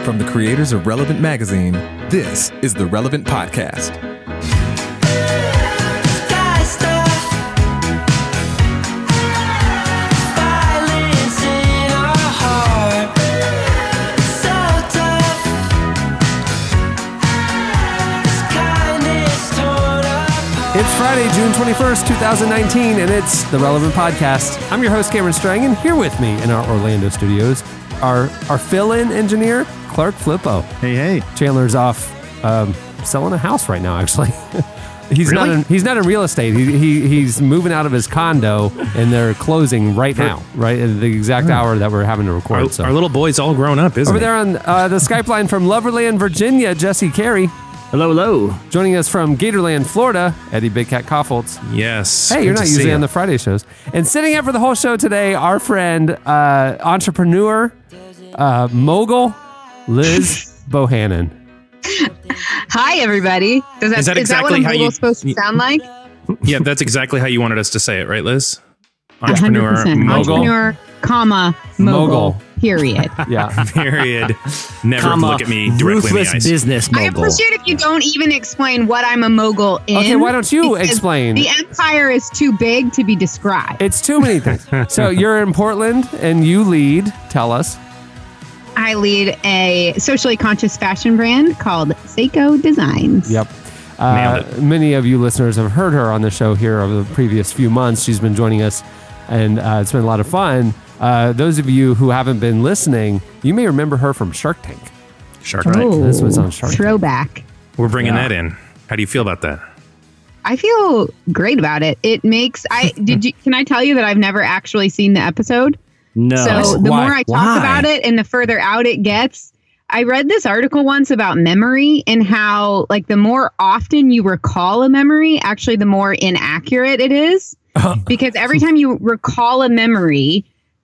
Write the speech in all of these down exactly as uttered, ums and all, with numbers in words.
From the creators of Relevant Magazine, this is the Relevant Podcast. It's Friday, June twenty-first, twenty nineteen, and it's the Relevant Podcast. I'm your host, Cameron Strang, and here with me in our Orlando studios, our, our fill-in engineer, Clark Flippo. Hey, hey. Chandler's off um, selling a house right now, actually. he's Really? not in, he's not in real estate. He, he He's moving out of his condo, and they're closing right now, right at the exact hour that we're having to record. Our, so. our little boy's all grown up, isn't Over he? there on uh, the Skype line from Loverland, Virginia, Jesse Carey. Hello, hello. Joining us from Gatorland, Florida, Eddie Big Cat Koffoltz. Yes. Hey, you're Good not to usually see on you. the Friday shows. And sitting in for the whole show today, our friend, uh, entrepreneur, uh, mogul, Liz Bohannon. Hi, everybody. Does that, Is that is that exactly what how a you- mogul's supposed to sound like? Yeah, that's exactly how you wanted us to say it, right, Liz? Entrepreneur, one hundred percent. mogul, Entrepreneur, comma, mogul, Mogul. period. Yeah. period. Never Comma, look at me directly in the ruthless eyes. business I mogul. appreciate if you don't even explain what I'm a mogul in. Okay, why don't you because explain? The empire is too big to be described. It's too many things. So you're in Portland and you lead. Tell us. I lead a socially conscious fashion brand called Seiko Designs. Yep. Nailed Uh, it. many of you listeners have heard her on the show here over the previous few months. She's been joining us, and uh, it's been a lot of fun. Uh, those of you who haven't been listening, you may remember her from Shark Tank. Shark Tank. Oh, This was on Shark Tank. Throwback. We're bringing Yeah. that in. How do you feel about that? I feel great about it. It makes I did you can I tell you that I've never actually seen the episode? No. So the Why? more I talk Why? about it and the further out it gets, I read this article once about memory and how like the more often you recall a memory, actually the more inaccurate it is. Because every time you recall a memory,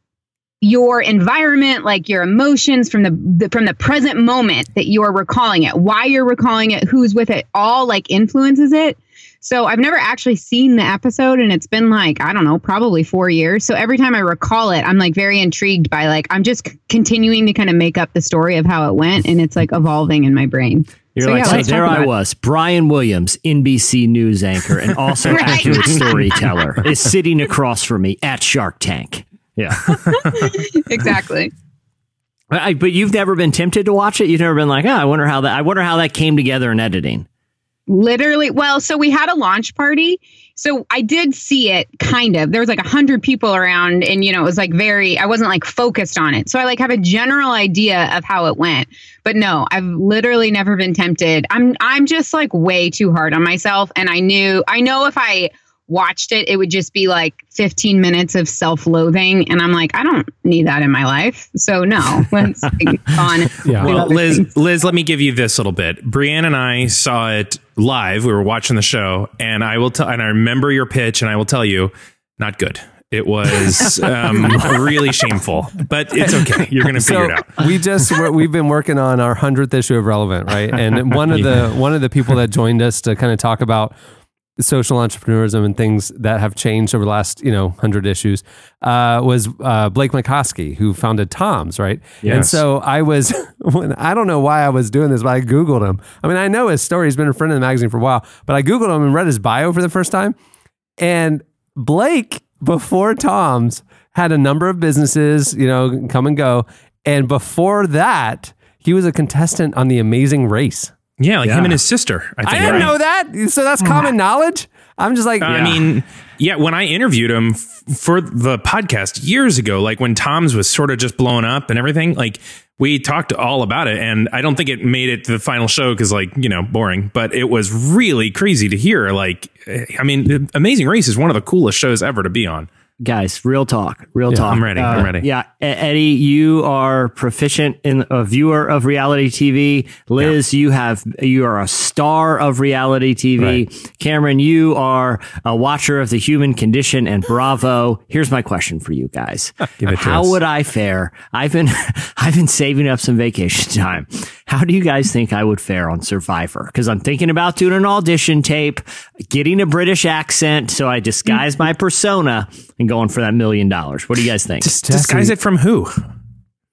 your environment, like your emotions from the, the from the present moment that you are recalling it, why you're recalling it, who's with it, all like influences it. So I've never actually seen the episode, and it's been like, I don't know, probably four years. So every time I recall it, I'm like very intrigued by like, I'm just c- continuing to kind of make up the story of how it went, and it's like evolving in my brain. You're So, like, yeah, so let's there talk I about it. was, Brian Williams, N B C News anchor, and also Right. accurate storyteller, is sitting across from me at Shark Tank. Yeah. Exactly. I, but you've never been tempted to watch it? You've never been like, oh, I wonder how that I wonder how that came together in editing. Literally. Well, so we had a launch party. So I did see it kind of. There was like a hundred people around, and you know, it was like very, I wasn't like focused on it. So I like have a general idea of how it went. But no, I've literally never been tempted. I'm I'm just like way too hard on myself. And I knew I know if I watched it, it would just be like fifteen minutes of self-loathing. And I'm like, I don't need that in my life. So no, let's like, on. Yeah. Well, Liz, Liz, let me give you this little bit. Brianne and I saw it live. We were watching the show, and I will tell. And I remember your pitch, and I will tell you, not good. It was um, really shameful, but it's okay. You're going to figure So it out. we just we're- we've been working on our hundredth issue of Relevant, right? And one of Yeah. the one of the people that joined us to kind of talk about social entrepreneurism and things that have changed over the last, you know, hundred issues, uh, was uh, Blake McCoskey, who founded Tom's, right? And Yes. so I was, when, I don't know why I was doing this, but I Googled him. I mean, I know his story. He's been a friend of the magazine for a while, but I Googled him and read his bio for the first time. And Blake, before Tom's, had a number of businesses, you know, come and go. And before that, he was a contestant on The Amazing Race. Yeah, like Yeah. him and his sister. I, think, I didn't right? know that. So that's common knowledge. I'm just like, I mean, yeah, when I interviewed him f- for the podcast years ago, like when Tom's was sort of just blowing up and everything, like we talked all about it. And I don't think it made it to the final show because, like, you know, boring, but it was really crazy to hear. Like, I mean, Amazing Race is one of the coolest shows ever to be on. Guys, real talk, real Yeah, talk. I'm ready, I'm ready. Yeah, E- Eddie, you are proficient in a viewer of reality T V. Liz, you have you are a star of reality T V. Right. Cameron, you are a watcher of the human condition and Bravo. Here's my question for you guys: Give it to How us. would I fare? I've been I've been saving up some vacation time. How do you guys think I would fare on Survivor? Because I'm thinking about doing an audition tape, getting a British accent, so I disguise my persona and going for that million dollars. What do you guys think? Just disguise it from who?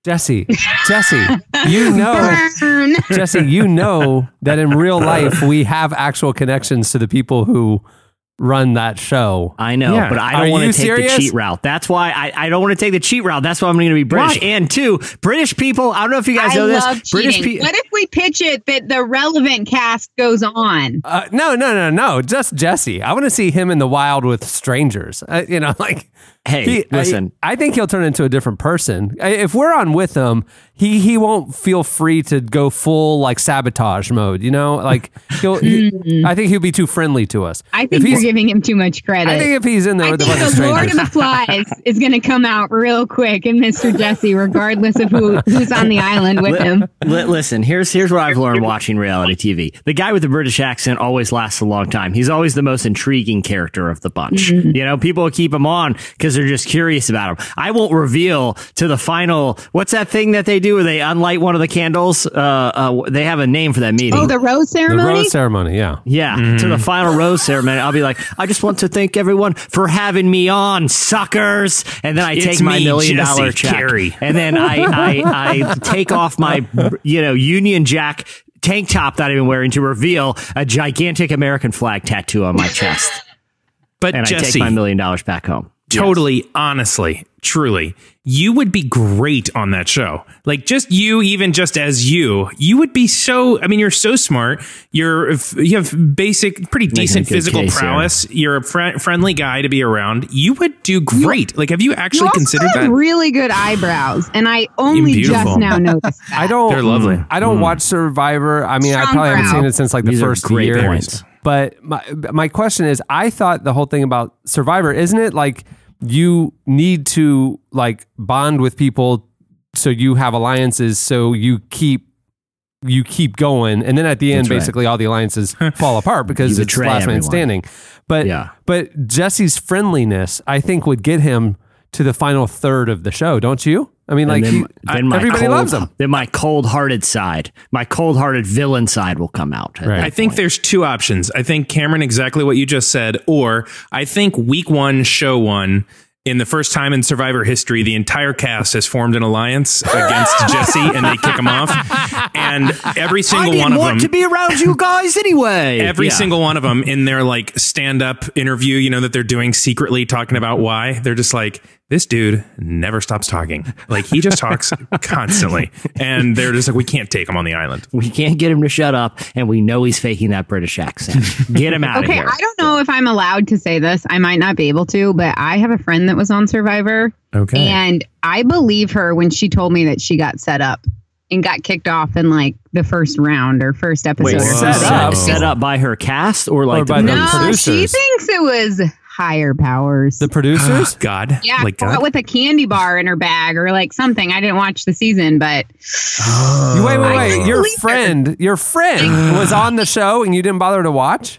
Jesse, Jesse, you know, Burn. Jesse, you know that in real life we have actual connections to the people who run that show. I know, Yeah. but I Are don't want you to take serious? the cheat route. That's why I, I don't want to take the cheat route. That's why I'm going to be British. Why? And two, British people, I don't know if you guys I know this. love British cheating. people. What if we pitch it that the relevant cast goes on? Uh, no, no, no, no, just Jesse. I want to see him in the wild with strangers. Uh, you know, like. Hey, He- listen. I, I think he'll turn into a different person. I- If we're on with him, he he won't feel free to go full like sabotage mode. You know, like he'll. he, I think he'll be too friendly to us. I If think you're he's- giving him too much credit. I think if he's in there I with a think bunch of the Lord of strangers, the Flies is going to come out real quick in Mister Jesse, regardless of who who's on the island with him. Li- listen, here's here's what I've learned watching reality T V. The guy with the British accent always lasts a long time. He's always the most intriguing character of the bunch. Mm-hmm. You know, people keep him on because they're just curious about him. I won't reveal to the final. What's that thing that they do where they unlight one of the candles? Uh, uh, they have a name for that meeting. Oh, the rose the ceremony? rose ceremony, yeah. Yeah, to the final rose ceremony, I'll be like, I just want to thank everyone for having me on, suckers. And then I It's take my me, million Jesse dollar check, Carey. and then I, I I take off my you know Union Jack tank top that I've been wearing to reveal a gigantic American flag tattoo on my chest, But and I Jesse, take my million dollars back home. totally, honestly, truly, you would be great on that show. Like just you, even just as you, you would be so, I mean, you're so smart. You're, you have basic, pretty decent a good physical case, yeah. prowess. You're a fr- friendly guy to be around. You would do great. Like, have you You actually also considered have that? really good eyebrows, and I only Beautiful. just now noticed that. I don't. They're lovely. I don't watch Survivor. I mean, I Strong probably haven't brow. seen it since like the These are first great year. points. But my my question is, I thought the whole thing about Survivor, isn't it like you need to like bond with people so you have alliances so you keep you keep going, and then at the end, That's right. basically all the alliances fall apart because You it's betray last man everyone. standing. But Yeah. but Jesse's friendliness, I think, would get him to the final third of the show, don't you? I mean, like And he, then, then my everybody cold, loves him. Then my cold-hearted side, my cold-hearted villain side, will come out. at Right. that I think point. there's two options. I think Cameron, exactly what you just said, or I think week one, show one, in the first time in Survivor history, the entire cast has formed an alliance against Jesse, and they kick him off. And every I single didn't one of want them, to be around you guys anyway. every Yeah. single one of them, in their like stand-up interview, you know, that they're doing secretly, talking about why they're just like, this dude never stops talking. Like he just talks constantly, and they're just like, we can't take him on the island. We can't get him to shut up, and we know he's faking that British accent. Get him out Okay, of here. I don't know if I'm allowed to say this. I might not be able to, but I have a friend that was on Survivor, Okay. and I believe her when she told me that she got set up and got kicked off in like the first round or first episode. Wait, or set something. up? set up by her cast or like Or by the the No, producers. she thinks it was higher powers. The producers? God. yeah, Like caught God. with a candy bar in her bag or like something. I didn't watch the season, but wait, wait, I wait. can't Your believe her. friend, your friend was on the show and you didn't bother to watch?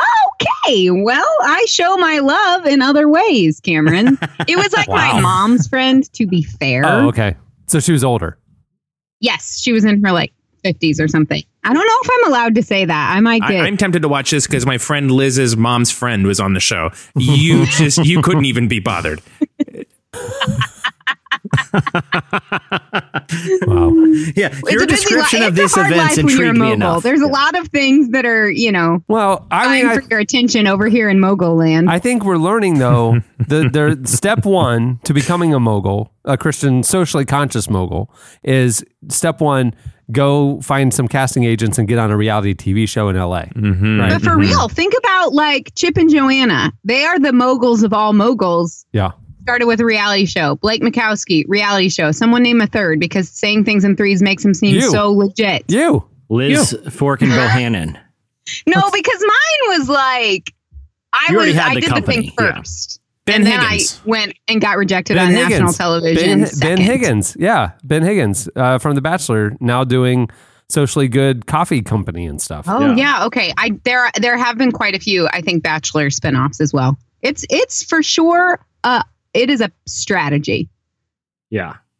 okay, well, I show my love in other ways, Cameron. It was like my Wow. mom's friend, to be fair. Oh, okay. So she was older. Yes, she was in her like fifties or something. I don't know if I'm allowed to say that. I might I, get. I'm tempted to watch this because my friend Liz's mom's friend was on the show. You just you couldn't even be bothered. Wow. Yeah, It's your a busy description li- of it's this a hard event's life when you're intrigued me mogul. enough. There's a Yeah. lot of things that are, you know, Well, I mean, vying I, for your attention over here in mogul land. I think we're learning though the their step one to becoming a mogul, a Christian socially conscious mogul, is step one: go find some casting agents and get on a reality T V show in L A. Mm-hmm. Right? but for real, think about like Chip and Joanna. They are the moguls of all moguls. Yeah. Started with a reality show. Blake Mikowski, reality show. Someone name a third because saying things in threes makes him seem You. so legit. You. Liz Fork and Bohannon. No, because mine was like I You already was had I the did company, the thing yeah. first. Ben and then Higgins. I went and got rejected Ben on Higgins. national television. Ben, Ben second. Higgins. Yeah. Ben Higgins uh, from The Bachelor, now doing socially good coffee company and stuff. Oh yeah. okay. I there there have been quite a few, I think, Bachelor spinoffs as well. It's it's for sure uh it is a strategy. Yeah.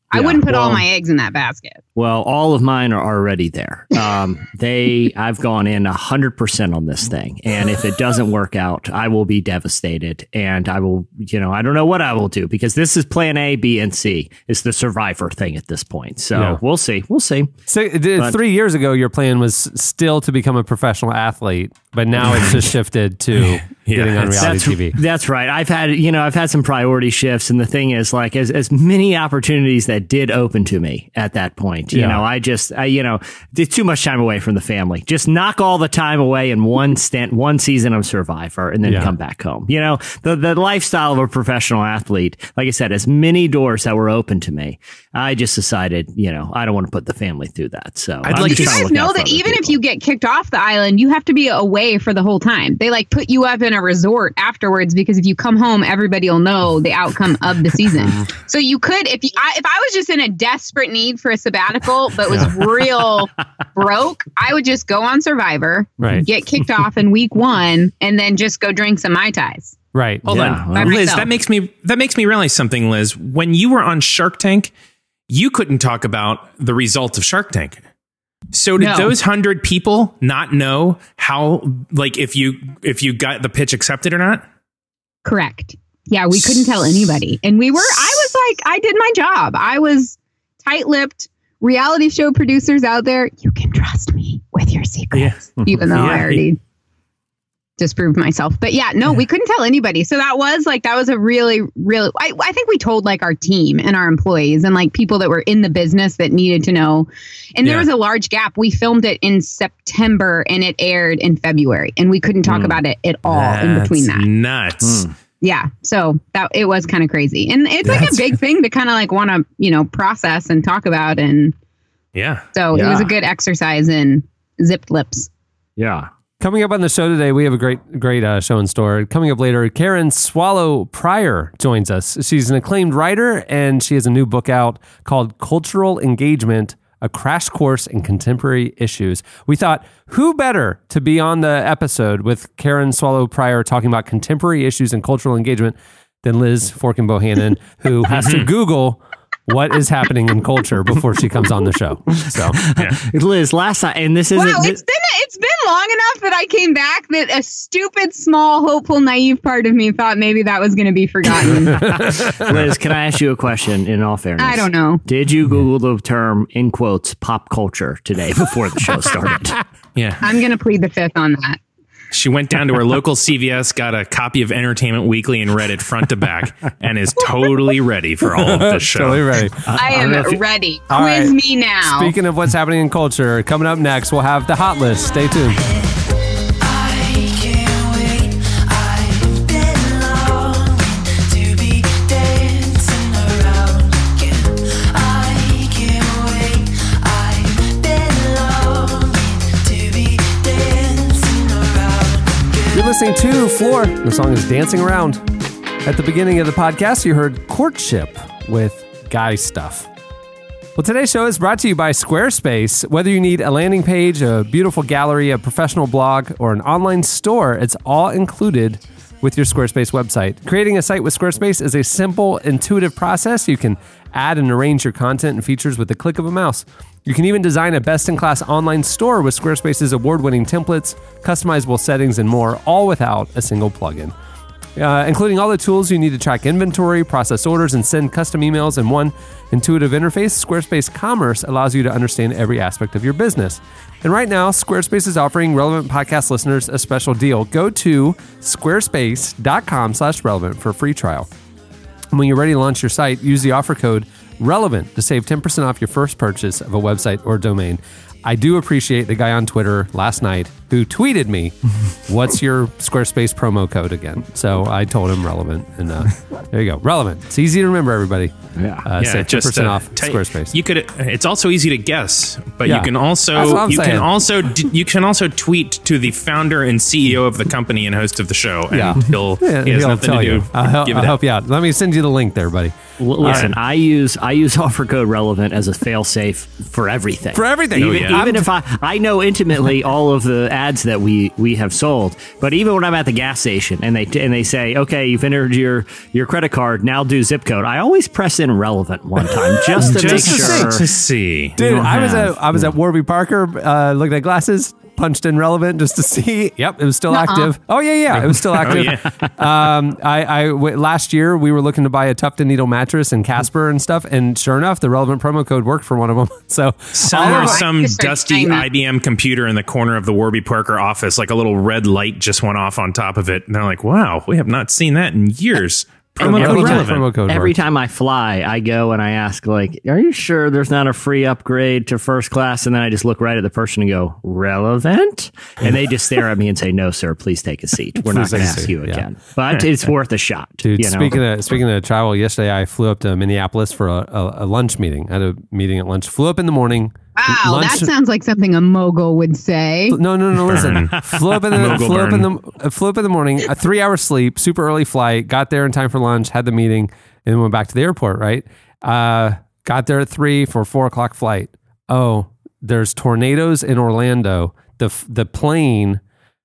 I Yeah, wouldn't put all well- my eggs in that basket. Well, all of mine are already there. Um, they, I've gone in a hundred percent on this thing, and if it doesn't work out, I will be devastated, and I will, you know, I don't know what I will do because this is Plan A, B, and C. It's the Survivor thing at this point. So Yeah. we'll see, we'll see. So, d- But- three years ago, your plan was still to become a professional athlete, but now it's just shifted to getting on it's- reality That's, T V. that's right. I've had, you know, I've had some priority shifts, and the thing is, like, as as many opportunities that did open to me at that point, you Yeah. know, I just, I, you know, did too much time away from the family. Just knock all the time away in one stint, one season of Survivor, and then Yeah. come back home. You know, the the lifestyle of a professional athlete, like I said, as many doors that were open to me, I just decided, you know, I don't want to put the family through that. So I'd I'm like just to- You trying guys look know out for that other even if people. you get kicked off the island, you have to be away for the whole time. They like put you up in a resort afterwards because if you come home, everybody will know the outcome of the season. So you could, if you, I, if I was just in a desperate need for a sabbatical, but was real broke, I would just go on Survivor, Right. get kicked off in week one, and then just go drink some Mai Tais. Right. Hold Yeah, on, well- Liz. myself. That makes me that makes me realize something, Liz. When you were on Shark Tank, you couldn't talk about the results of Shark Tank. So did No. those hundred people not know how, like, if you if you got the pitch accepted or not? Correct. Yeah, we couldn't tell anybody. And we were, I was like, I did my job. I was tight-lipped. Reality show producers out there, you can trust me with your secrets. Even though Yeah. I already disproved myself. But yeah, no, we couldn't tell anybody. So that was like, that was a really, really, I, I think we told like our team and our employees and like people that were in the business that needed to know. And there Yeah. was a large gap. We filmed it in September and it aired in February. And we couldn't talk about it at all in between That's that. nuts. Yeah. So that it was kind of crazy. And it's like a big thing to kind of like want to, you know, process and talk about. And Yeah. so it was Yeah. a good exercise in zipped lips. yeah. Coming up on the show today, we have a great, great uh, show in store. Coming up later, Karen Swallow Pryor joins us. She's an acclaimed writer, and she has a new book out called Cultural Engagement, A Crash Course in Contemporary Issues. We thought, who better to be on the episode with Karen Swallow Pryor talking about contemporary issues and cultural engagement than Liz Forkin Bohannon, who has to Google what is happening in culture before she comes on the show. So, Liz, last time, and this isn't. Wow, this- it's been it's been long enough that I came back that a stupid, small, hopeful, naive part of me thought maybe that was going to be forgotten. Liz, can I ask you a question in all fairness? I don't know. Did you Google the term, in quotes, pop culture today before the show started? Yeah. I'm going to plead the fifth on that. She went down to her local C V S, got a copy of Entertainment Weekly, and read it front to back, and is totally ready for all of this show. totally ready. I am know if you- ready. All Quiz right. me now. Speaking of what's happening in culture, coming up next, we'll have the hot list. Stay tuned. I can't wait. I've been longing to be dancing around again. I can't wait. I've been longing to be dancing around again. You're listening to Floor. The song is Dancing Around. At the beginning of the podcast, you heard Courtship with Guy Stuff. Well, today's show is brought to you by Squarespace. Whether you need a landing page, a beautiful gallery, a professional blog, or an online store, it's all included with your Squarespace website. Creating a site with Squarespace is a simple, intuitive process. You can add and arrange your content and features with the click of a mouse. You can even design a best-in-class online store with Squarespace's award-winning templates, customizable settings, and more, all without a single plugin. Uh, including all the tools you need to track inventory, process orders, and send custom emails in one intuitive interface, Squarespace Commerce allows you to understand every aspect of your business. And right now, Squarespace is offering Relevant Podcast listeners a special deal. Go to squarespace.com slash relevant for a free trial. And when you're ready to launch your site, use the offer code RELEVANT to save ten percent off your first purchase of a website or domain. I do appreciate the guy on Twitter last night who tweeted me, what's your Squarespace promo code again? So I told him relevant. And uh, there you go. Relevant. It's easy to remember, everybody. Yeah. Uh, Yeah, save ten percent uh, off ty- Squarespace. You could. It's also easy to guess, but Yeah. you can That's what also I'm you saying. can also d- you can also tweet to the founder and C E O of the company and host of the show, and Yeah. he'll Yeah, he has he'll nothing tell to do. you. I'll, help, Give I'll it help up. you out. Let me send you the link there, buddy. L- listen, I use I use offer code relevant as a fail safe for everything. For everything. Even, Oh, yeah. Yeah. even if I, I know intimately all of the ads that we, we have sold, but even when I'm at the gas station and they and they say, okay, you've entered your, your credit card, now do zip code, I always press in relevant one time just to Just make to sure. see. To see. Dude, don't I was have- at I was at Warby Parker, uh, looking at glasses, punched in relevant just to see. Yep, it was still active. Oh yeah, yeah, it was still active. um, I, I w- last year we were looking to buy a Tufton Needle mattress and Casper and stuff, and sure enough, the relevant promo code worked for one of them. So Somewhere, Oh, I some just started dusty saying that. I B M computer in the corner of the Warby Parker office, like a little red light just went off on top of it. And they're like, wow, we have not seen that in years. Promo Every code time- relevant. promo code Every worked. time I fly, I go and I ask, like, are you sure there's not a free upgrade to first class? And then I just look right at the person and go, relevant? And they just stare at me and say, no, sir, please take a seat. We're not Please going to take a ask seat, you yeah. again. But it's worth a shot. Dude, you know? speaking of speaking of travel, yesterday I flew up to Minneapolis for a, a, a lunch meeting. I had a meeting at lunch. Flew up in the morning. Wow, Lunch- that sounds like something a mogul would say. No, no, no. Listen, flew up in the Mogul flew up in burn. the uh, flew up in the morning. A three hour sleep, super early flight. Got there in time for lunch. Had the meeting, and then went back to the airport. Right. Uh, got there at three for a four o'clock flight. Oh, there's tornadoes in Orlando. The f- the plane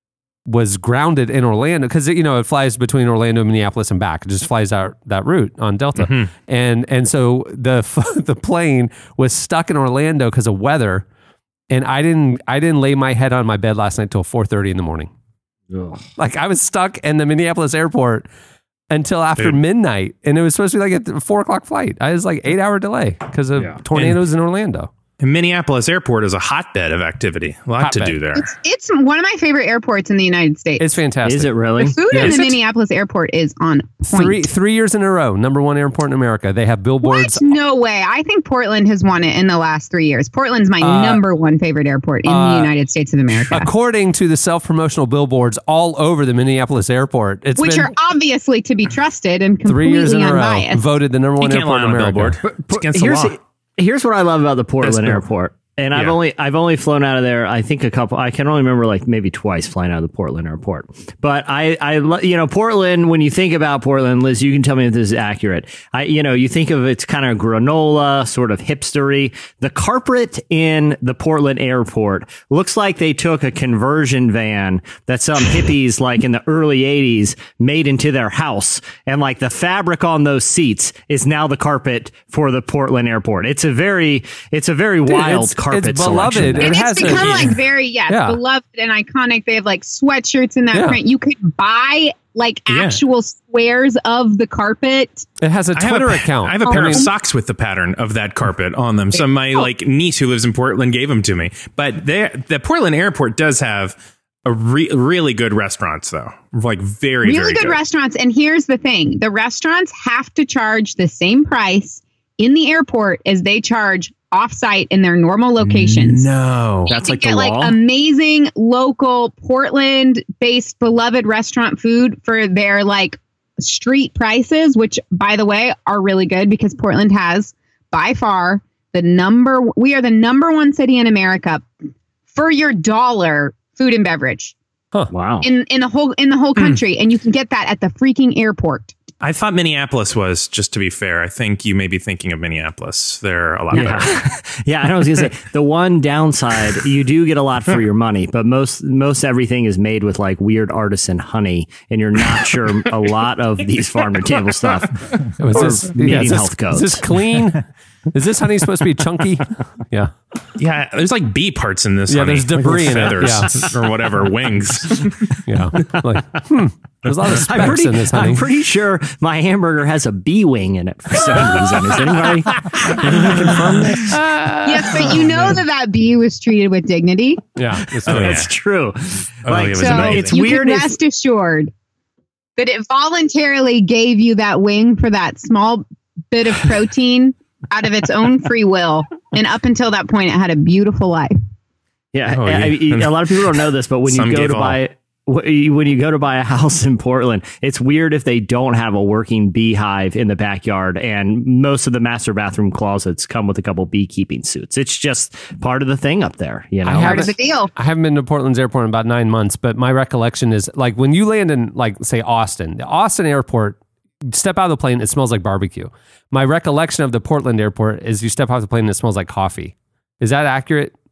was grounded in Orlando because you know it flies between Orlando and Minneapolis and back. It just flies out that route on Delta, and and so the the plane was stuck in Orlando because of weather. And I didn't I didn't lay my head on my bed last night till four thirty in the morning. Ugh. Like I was stuck in the Minneapolis airport until after Dude. midnight, and it was supposed to be like a four o'clock flight. I was like eight hour delay because of Yeah. tornadoes in Orlando. And Minneapolis Airport is a hotbed of activity. A lot to Hotbed. do there. It's it's one of my favorite airports in the United States. It's fantastic. Is it really? The food Yeah. in Is the it? Minneapolis airport is on point. Three three years in a row, number one airport in America. They have billboards. What? No way. I think Portland has won it in the last three years. Portland's my Uh, number one favorite airport in uh, the United States of America, According to the self promotional billboards all over the Minneapolis airport, it's which been are obviously to be trusted and three years in completely a row unbiased. voted the number You one can't airport lie in on a America. billboard. It's against the here's, law. here's what I love about the Portland That's cool. airport. And I've Yeah. only I've only flown out of there. I think a couple. I can only remember like maybe twice flying out of the Portland airport. But I I lo- you know Portland. When you think about Portland, Liz, you can tell me if this is accurate. I you know you think of it's kind of granola, sort of hipstery. The carpet in the Portland airport looks like they took a conversion van that some hippies like in the early eighties made into their house, and like the fabric on those seats is now the carpet for the Portland airport. It's a very it's a very wild it's- carpet it's beloved. selection. It And has it's a- become like very, yes, Yeah. beloved and iconic. They have like sweatshirts in that Yeah. print. You could buy like Yeah. actual squares of the carpet. It has a I have Twitter a, account. I have a pair Oh. of socks with the pattern of that carpet on them. So my like niece who lives in Portland gave them to me. But they- the Portland airport does have a re- really good restaurants though. Like very, Really very good, good. restaurants. And here's the thing: the restaurants have to charge the same price in the airport as they charge offsite in their normal locations. No. That's You like get the like law. amazing local Portland-based beloved restaurant food for their like street prices, which by the way are really good because Portland has by far the number. We are the number one city in America for your dollar food and beverage Wow. in in the whole in the whole country, and you can get that at the freaking airport. I thought Minneapolis was, just to be fair. I think you may be thinking of Minneapolis. They're a lot better. Yeah, yeah. I was gonna say the one downside you do get a lot for your money, but most most everything is made with like weird artisan honey, and you're not sure a lot of these farm to table stuff Was are this, meeting yeah, is this- health codes. Is this clean? Is this honey supposed to be chunky? Yeah. Yeah, there's like bee parts in this. Yeah, honey. there's debris in it, feathers or whatever, wings. Yeah. Like, hmm. There's a lot of I'm specs pretty, in this honey. I'm pretty sure my hamburger has a bee wing in it for some reason. Is anybody, anybody confirm this? Yes, but you know that that bee was treated with dignity. yeah. It's Oh, yeah. That's true. Oh, Like, it was So amazing. it's you weird can if- rest assured that it voluntarily gave you that wing for that small bit of protein out of its own free will. And up until that point, it had a beautiful life. Yeah, Oh, I- yeah. I- a lot of people don't know this, but when Some you go gave to all. buy wh- you- when you go to buy a house in Portland, it's weird if they don't have a working beehive in the backyard, and most of the master bathroom closets come with a couple beekeeping suits. It's just part of the thing up there, you know. I Part haven't- of the deal. I haven't been to Portland's airport in about nine months, but my recollection is like when you land in, like, say, Austin, the Austin airport, step out of the plane, it smells like barbecue. My recollection of the Portland airport is you step out of the plane and it smells like coffee. Is that accurate?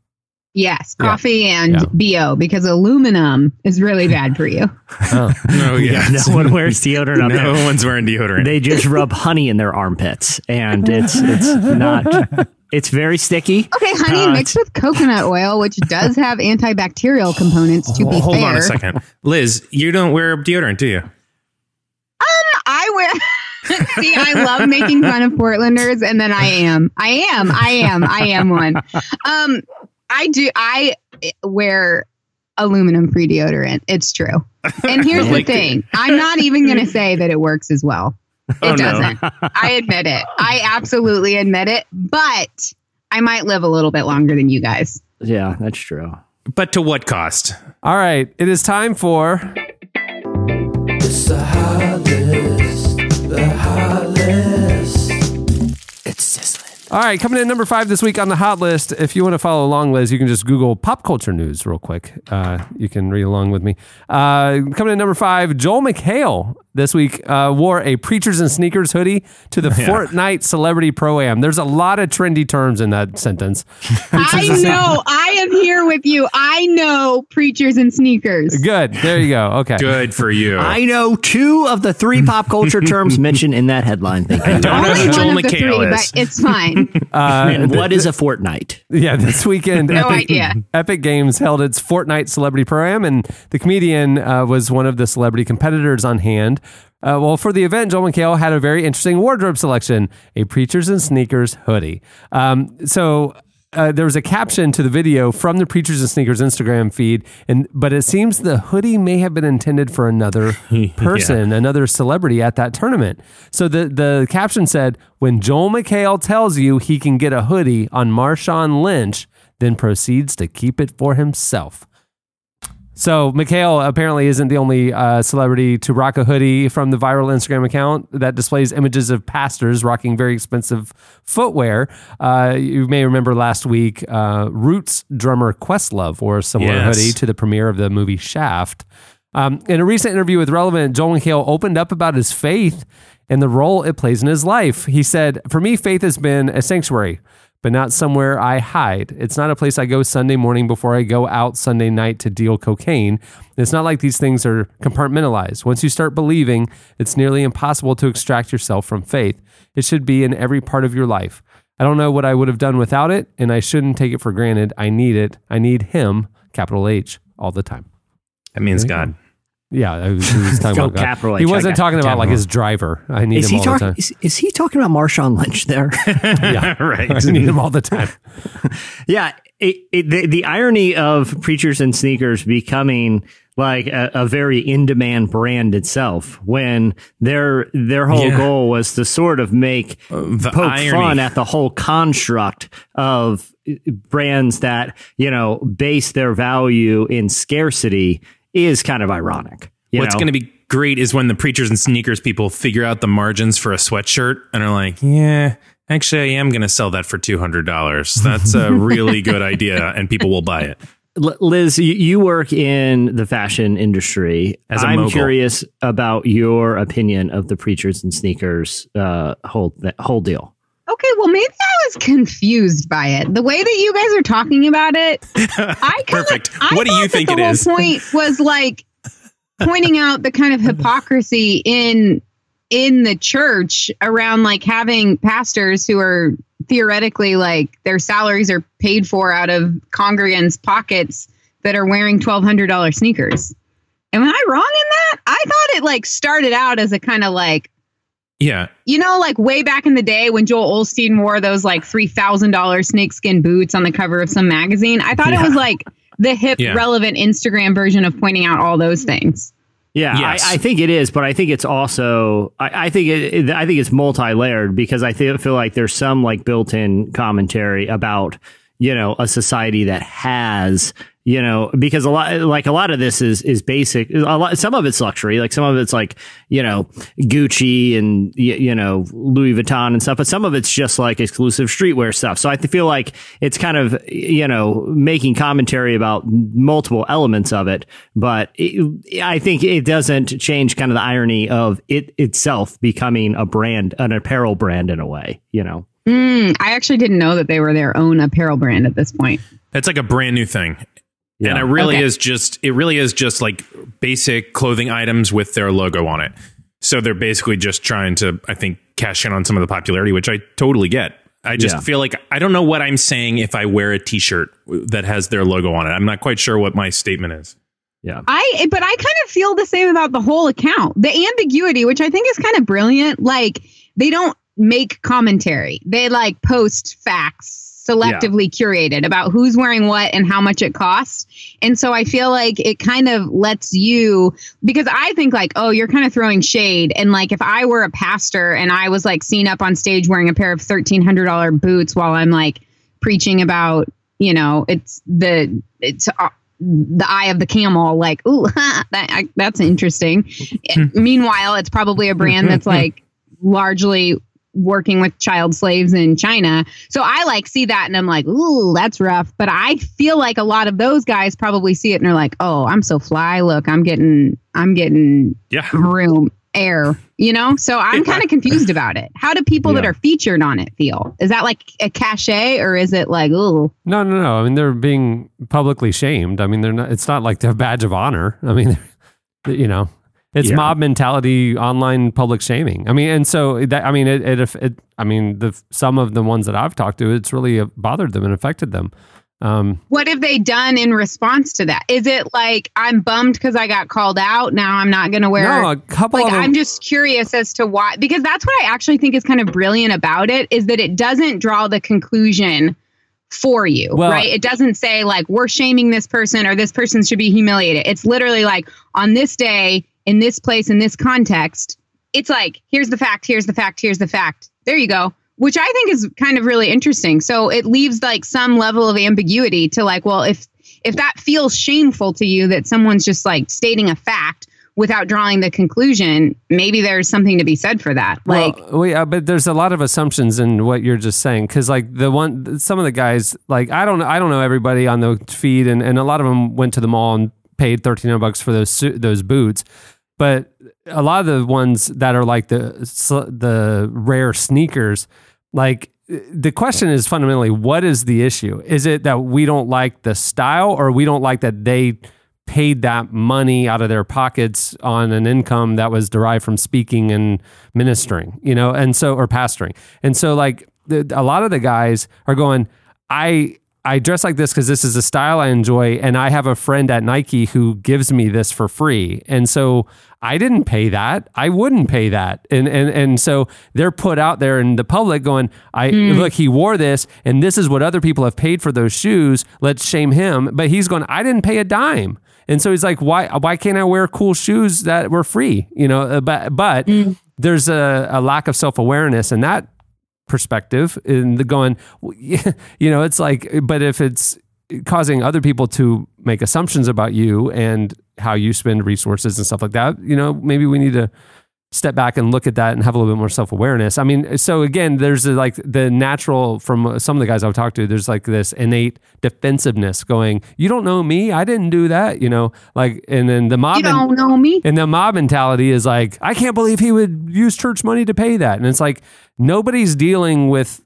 Yes, coffee Yeah. and Yeah. B O, because aluminum is really bad for you. Oh. No, yeah. No one wears deodorant up No there. one's wearing deodorant. They just rub honey in their armpits, and it's it's not. It's very sticky. Okay, honey Uh, mixed with coconut oil, which does have antibacterial components, to be Hold fair. on a second. Liz, you don't wear deodorant, do you? Um, I wear. See, I love making fun of Portlanders, and then I am, I am, I am, I am one. Um, I do. I wear aluminum-free deodorant. It's true. And here's Like- the thing: I'm not even going to say that it works as well. It Oh, no. doesn't. I admit it. I absolutely admit it. But I might live a little bit longer than you guys. Yeah, that's true. But to what cost? All right. It is time for. It's the hot list, the hot list. It's sizzling. All right, coming in number five this week on the hot list. If you want to follow along, Liz, you can just Google pop culture news real quick. Uh, you can read along with me. Uh, coming in number five, Joel McHale this week uh, wore a Preachers and Sneakers hoodie to the Fortnite Celebrity Pro-Am. There's a lot of trendy terms in that sentence. I know. I am here with you. I know preachers and sneakers. Good. There you go. Okay. Good for you. I know two of the three pop culture terms mentioned in that headline. Thank you. don't know Only who Joel one of the McHale three, is. but it's fine. And what is a fortnight? Yeah, this weekend, No Epic, idea. Epic Games held its Fortnite Celebrity Pro-Am, and the comedian uh, was one of the celebrity competitors on hand. Uh, well, for the event, Joel McHale had a very interesting wardrobe selection, a Preachers and Sneakers hoodie. Um, so uh, there was a caption to the video from the Preachers and Sneakers Instagram feed, and but it seems the hoodie may have been intended for another person, another celebrity at that tournament. So the, the caption said, when Joel McHale tells you he can get a hoodie on Marshawn Lynch, then proceeds to keep it for himself. So McHale apparently isn't the only uh, celebrity to rock a hoodie from the viral Instagram account that displays images of pastors rocking very expensive footwear. Uh, you may remember last week, uh, Roots drummer Questlove wore a similar Yes. hoodie to the premiere of the movie Shaft. Um, in a recent interview with Relevant, Joel McHale opened up about his faith and the role it plays in his life. He said, "For me, faith has been a sanctuary, but not somewhere I hide. It's not a place I go Sunday morning before I go out Sunday night to deal cocaine. It's not like these things are compartmentalized. Once you start believing, it's nearly impossible to extract yourself from faith. It should be in every part of your life. I don't know what I would have done without it, and I shouldn't take it for granted. I need it. I need him, capital H, all the time." That means God. Yeah, I was, he was talking Go about God. capital He H, I wasn't got talking about like capital. his driver. I need Is him he all the talking? time. Is, is he talking about Marshawn Lynch there? Yeah, Right. I need him all the time. Yeah, it, it, the, the irony of Preachers and Sneakers becoming like a, a very in-demand brand itself, when their their whole Yeah. goal was to sort of make the poke irony. fun at the whole construct of brands that, you know, base their value in scarcity, is kind of ironic. You What's know? going to be great is when the Preachers and Sneakers people figure out the margins for a sweatshirt and are like, yeah, actually, I am going to sell that for two hundred dollars. That's a really good idea, and people will buy it. L- Liz, you, you work in the fashion industry. As a I'm mogul. curious about your opinion of the Preachers and Sneakers uh, whole that whole deal. Okay, well, maybe I was confused by it. The way that you guys are talking about it, I kinda, Perfect. I What do you thought that think the it whole is? point was like pointing out the kind of hypocrisy in in the church around like having pastors who are theoretically like their salaries are paid for out of congregants' pockets that are wearing twelve hundred dollars sneakers. Am I wrong in that? I thought it like started out as a kind of like, Yeah. you know, like way back in the day when Joel Osteen wore those like three thousand dollars snakeskin boots on the cover of some magazine. I thought Yeah. it was like the hip, Yeah. relevant Instagram version of pointing out all those things. Yeah, Yes. I, I think it is, but I think it's also I, I think it, it- I think it's multi-layered, because I feel, feel like there's some like built-in commentary about, you know, a society that has, you know, because a lot like a lot of this is is basic. A lot, some of it's luxury, like some of it's like, you know, Gucci and y- you know Louis Vuitton and stuff, but some of it's just like exclusive streetwear stuff. So I feel like it's kind of, you know, making commentary about multiple elements of it, but it, I think it doesn't change kind of the irony of it itself becoming a brand, an apparel brand in a way, you know. Mm, I actually didn't know that they were their own apparel brand at this point. It's like a brand new thing. Yeah. And it really Okay. is just, it really is just like basic clothing items with their logo on it. So they're basically just trying to, I think, cash in on some of the popularity, which I totally get. I just Yeah. feel like I don't know what I'm saying if I wear a t-shirt that has their logo on it. I'm not quite sure what my statement is. Yeah. I, but I kind of feel the same about the whole account. The ambiguity, which I think is kind of brilliant. Like, they don't make commentary. They like post facts selectively curated about who's wearing what and how much it costs. And so I feel like it kind of lets you, because I think like, oh, you're kind of throwing shade. And like, if I were a pastor and I was like seen up on stage wearing a pair of thirteen hundred dollars boots while I'm like preaching about, you know, it's the, it's uh, the eye of the camel, like, ooh, that, I, that's interesting. Meanwhile, it's probably a brand that's like largely working with child slaves in China. So I like see that and I'm like, ooh, that's rough. But I feel like a lot of those guys probably see it and they're like, oh, I'm so fly. Look, I'm getting, I'm getting Yeah. room, air, you know? So I'm kind of confused about it. How do people that Yeah. are featured on it feel? Is that like a cachet or is it like, ooh? No, no, no. I mean, they're being publicly shamed. I mean, they're not. It's not like the badge of honor. I mean, you know, it's Yeah. mob mentality, online public shaming. I mean, and so that. I mean, it. it, it I mean, the some of the ones that I've talked to, it's really bothered them and affected them. Um, What have they done in response to that? Is it like, I'm bummed because I got called out. Now I'm not going to wear. no, a couple Like, of them. I'm just curious as to why, because that's what I actually think is kind of brilliant about it, is that it doesn't draw the conclusion for you, Well- right? It doesn't say like, we're shaming this person or this person should be humiliated. It's literally like, on this day, in this place, in this context, it's like, here's the fact, here's the fact, here's the fact. There you go. Which I think is kind of really interesting. So it leaves like some level of ambiguity to like, well, if if that feels shameful to you that someone's just like stating a fact without drawing the conclusion, maybe there's something to be said for that. Like, well, well, yeah, but there's a lot of assumptions in what you're just saying, because like the one, some of the guys, like I don't, I don't know everybody on the feed, and, and a lot of them went to the mall and paid thirteen hundred bucks for those su- those boots, but a lot of the ones that are like the the rare sneakers, like the question is fundamentally, what is the issue? Is it that we don't like the style, or we don't like that they paid that money out of their pockets on an income that was derived from speaking and ministering, you know, and so, or pastoring. And so like the, a lot of the guys are going, I, I dress like this because this is a style I enjoy, and I have a friend at Nike who gives me this for free. And so I didn't pay that. I wouldn't pay that. And and and so they're put out there in the public going, I look, he wore this, and this is what other people have paid for those shoes. Let's shame him. But he's going, I didn't pay a dime. And so he's like, why why can't I wear cool shoes that were free? You know, uh, but but there's a, a lack of self-awareness in that perspective, in the going, you know, it's like, but if it's causing other people to make assumptions about you and how you spend resources and stuff like that, you know, maybe we need to step back and look at that and have a little bit more self-awareness. I mean, so again, there's like the natural, from some of the guys I've talked to, there's like this innate defensiveness going, you don't know me, I didn't do that, you know, like, and then the mob, you don't know me. and the mob mentality is like, I can't believe he would use church money to pay that. And it's like, nobody's dealing with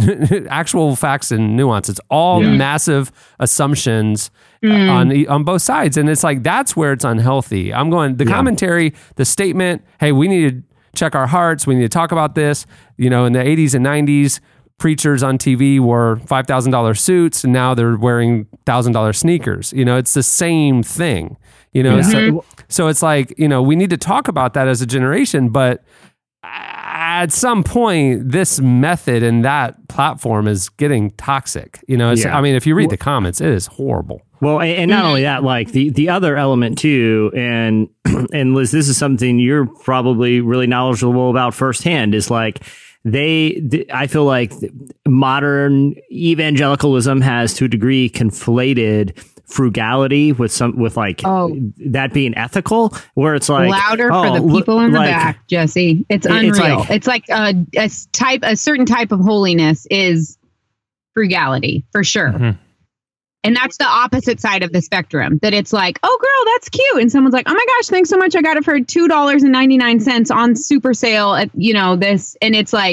actual facts and nuance. It's all Yeah. massive assumptions uh, on e- on both sides, and it's like that's where it's unhealthy. I'm going the Yeah. commentary, the statement. Hey, we need to check our hearts. We need to talk about this. You know, in the eighties and nineties, preachers on T V wore five thousand dollar suits, and now they're wearing thousand dollar sneakers. You know, it's the same thing. You know, so, so it's like, you know, we need to talk about that as a generation, but at some point, this method and that platform is getting toxic. You know, it's, Yeah. I mean, if you read the comments, it is horrible. Well, and and not only that, like the, the other element too, and and Liz, this is something you're probably really knowledgeable about firsthand, is like they, th- I feel like modern evangelicalism has to a degree conflated frugality with some, with like Oh. that being ethical, where it's like Louder oh, for the look, people in the like, back, Jesse. It's It- unreal. it's It's like- like, a, a s- type, a certain type of holiness is frugality for sure. Mhm. And that's the opposite side of the spectrum, that it's like, oh, girl, that's cute. And someone's like, oh, my gosh, thanks so much. I got it for two dollars and ninety-nine cents on super sale at, you know, this. And it's like,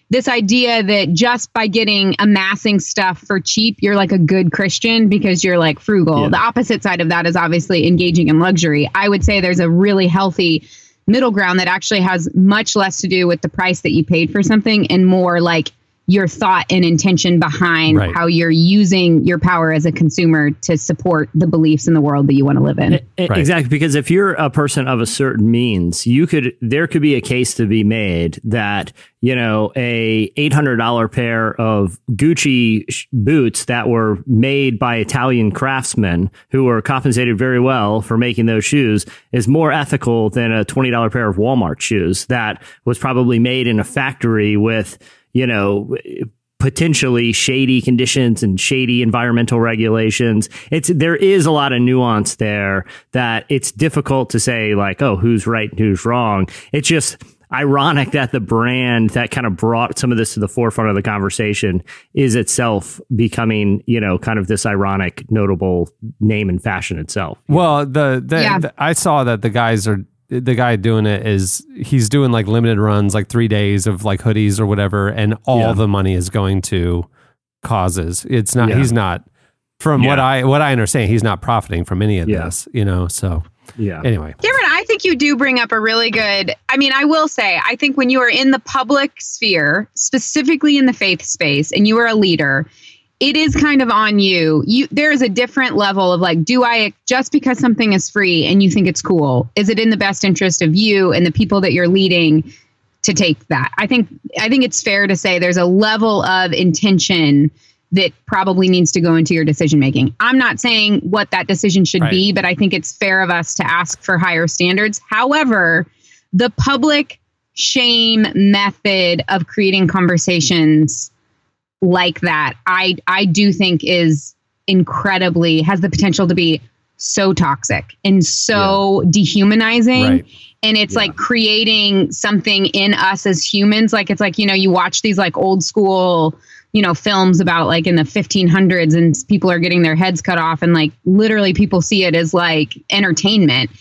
this idea that just by getting amassing stuff for cheap, you're like a good Christian because you're like frugal. Yeah. The opposite side of that is obviously engaging in luxury. I would say there's a really healthy middle ground that actually has much less to do with the price that you paid for something and more like your thought and intention behind Right. how you're using your power as a consumer to support the beliefs in the world that you want to live in. E- Exactly, because if you're a person of a certain means, you could there could be a case to be made that, you know, a eight hundred dollars pair of Gucci sh- boots that were made by Italian craftsmen who were compensated very well for making those shoes is more ethical than a twenty dollars pair of Walmart shoes that was probably made in a factory with, you know, potentially shady conditions and shady environmental regulations. It's there is a lot of nuance there that it's difficult to say like, oh, who's right and who's wrong. It's just ironic that the brand that kind of brought some of this to the forefront of the conversation is itself becoming, you know, kind of this ironic, notable name in fashion itself. Well, the, the, Yeah. the I saw that the guys are the guy doing it is he's doing like limited runs, like three days of like hoodies or whatever, and all Yeah. the money is going to causes. It's not. Yeah. He's not. From what Yeah. I what I understand, he's not profiting from any of Yeah. this. You know. So Yeah. anyway, Cameron, I think you do bring up a really good, I mean, I will say, I think when you are in the public sphere, specifically in the faith space, and you are a leader, it is kind of on you. You there is a different level of like, do I, just because something is free and you think it's cool, is it in the best interest of you and the people that you're leading to take that? I think I think it's fair to say there's a level of intention that probably needs to go into your decision making. I'm not saying what that decision should Right. be, but I think it's fair of us to ask for higher standards. However, the public shame method of creating conversations like that, I I do think is incredibly, has the potential to be so toxic and so dehumanizing. Right. And it's Yeah. like creating something in us as humans. Like, it's like, you know, you watch these like old school, you know, films about like in the fifteen hundreds and people are getting their heads cut off and like literally people see it as like entertainment.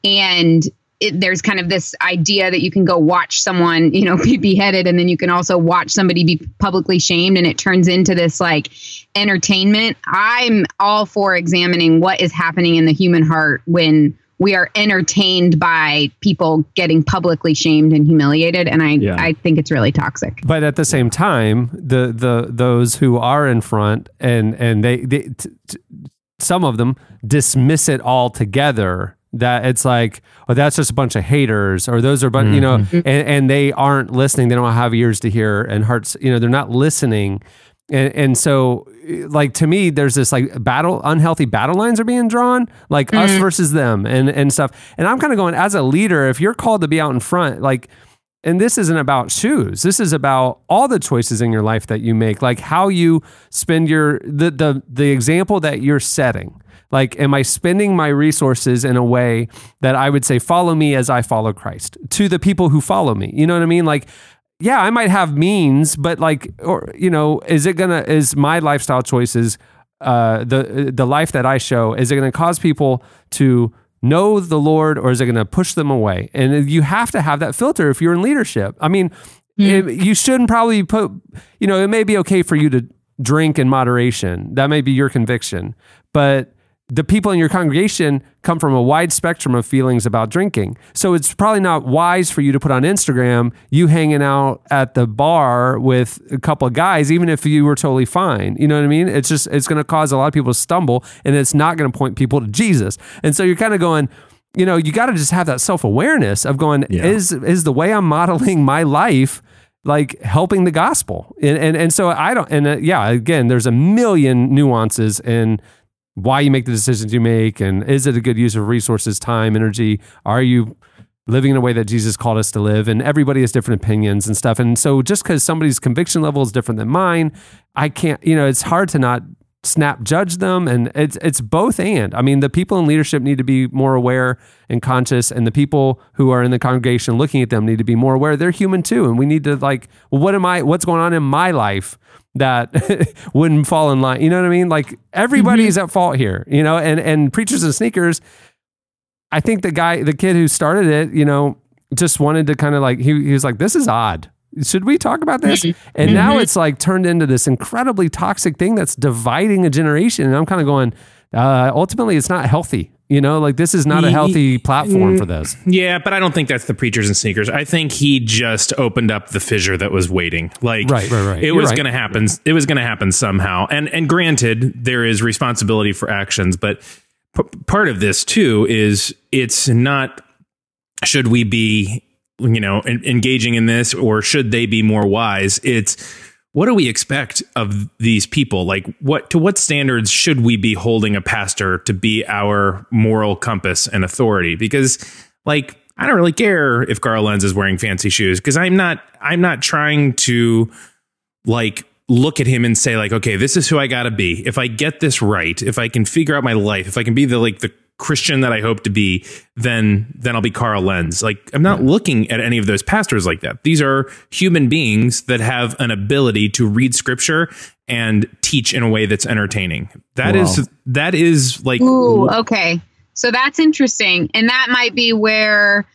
And it, there's kind of this idea that you can go watch someone, you know, be beheaded, and then you can also watch somebody be publicly shamed, and it turns into this like entertainment. I'm all for examining what is happening in the human heart when we are entertained by people getting publicly shamed and humiliated. And I, Yeah. I think it's really toxic. but at the same time, the the those who are in front and and they, they t- t- some of them dismiss it altogether. That it's like, oh, that's just a bunch of haters, or those are, but you know, and, and they aren't listening. They don't have ears to hear and hearts. You know, they're not listening, and and so, like to me, there's this like battle, unhealthy battle lines are being drawn, like us versus them, and and stuff. And I'm kind of going, as a leader, if you're called to be out in front, like. And this isn't about shoes. This is about all the choices in your life that you make, like how you spend your the the the example that you're setting. Like, am I spending my resources in a way that I would say, follow me as I follow Christ to the people who follow me? You know what I mean? Like, yeah, I might have means, but like, or you know, is it gonna is my lifestyle choices, uh, the the life that I show, is it gonna cause people to know the Lord, or is it going to push them away? And you have to have that filter if you're in leadership. I mean, it, you shouldn't probably put, you know, it may be okay for you to drink in moderation. That may be your conviction, but the people in your congregation come from a wide spectrum of feelings about drinking. So it's probably not wise for you to put on Instagram you hanging out at the bar with a couple of guys, even if you were totally fine. You know what I mean? It's just, it's going to cause a lot of people to stumble, and it's not going to point people to Jesus. And so you're kind of going, you know, you got to just have that self-awareness of going, Yeah. is, is the way I'm modeling my life like helping the gospel? And, and, and so I don't, and uh, yeah, again, there's a million nuances in why you make the decisions you make, and is it a good use of resources, time, energy? Are you living in a way that Jesus called us to live? And everybody has different opinions and stuff. And so just because somebody's conviction level is different than mine, I can't, you know, it's hard to not snap judge them. And it's it's both and. I mean, the people in leadership need to be more aware and conscious, and the people who are in the congregation looking at them need to be more aware. They're human too. And we need to like, well, what am I, what's going on in my life that wouldn't fall in line? You know what I mean? Like everybody's at fault here, you know, and, and Preachers and Sneakers, I think the guy, the kid who started it, you know, just wanted to kind of like, he, he was like, this is odd. should we talk about this? Mm-hmm. And now it's like turned into this incredibly toxic thing that's dividing a generation. And I'm kind of going, uh, ultimately, it's not healthy. You know, like this is not a healthy platform for this. Yeah, but I don't think that's the Preachers and Sneakers. I think he just opened up the fissure that was waiting. Like, right, right, right. It You're was right. going to happen. It was going to happen somehow. And and granted, there is responsibility for actions, but p- part of this too is it's not. Should we be, you know, en- engaging in this, or should they be more wise? It's what do we expect of these people? Like, what to what standards should we be holding a pastor to be our moral compass and authority? Because, like, I don't really care if Carl Lenz is wearing fancy shoes, because I'm not I'm not trying to like look at him and say like, okay, this is who I got to be. If I get this right, if I can figure out my life, if I can be the like the Christian that I hope to be, then then I'll be Carl Lenz. Like, I'm not looking at any of those pastors like that. These are human beings that have an ability to read scripture and teach in a way that's entertaining. That Wow. is that is like Ooh, okay. So that's interesting. And that might be where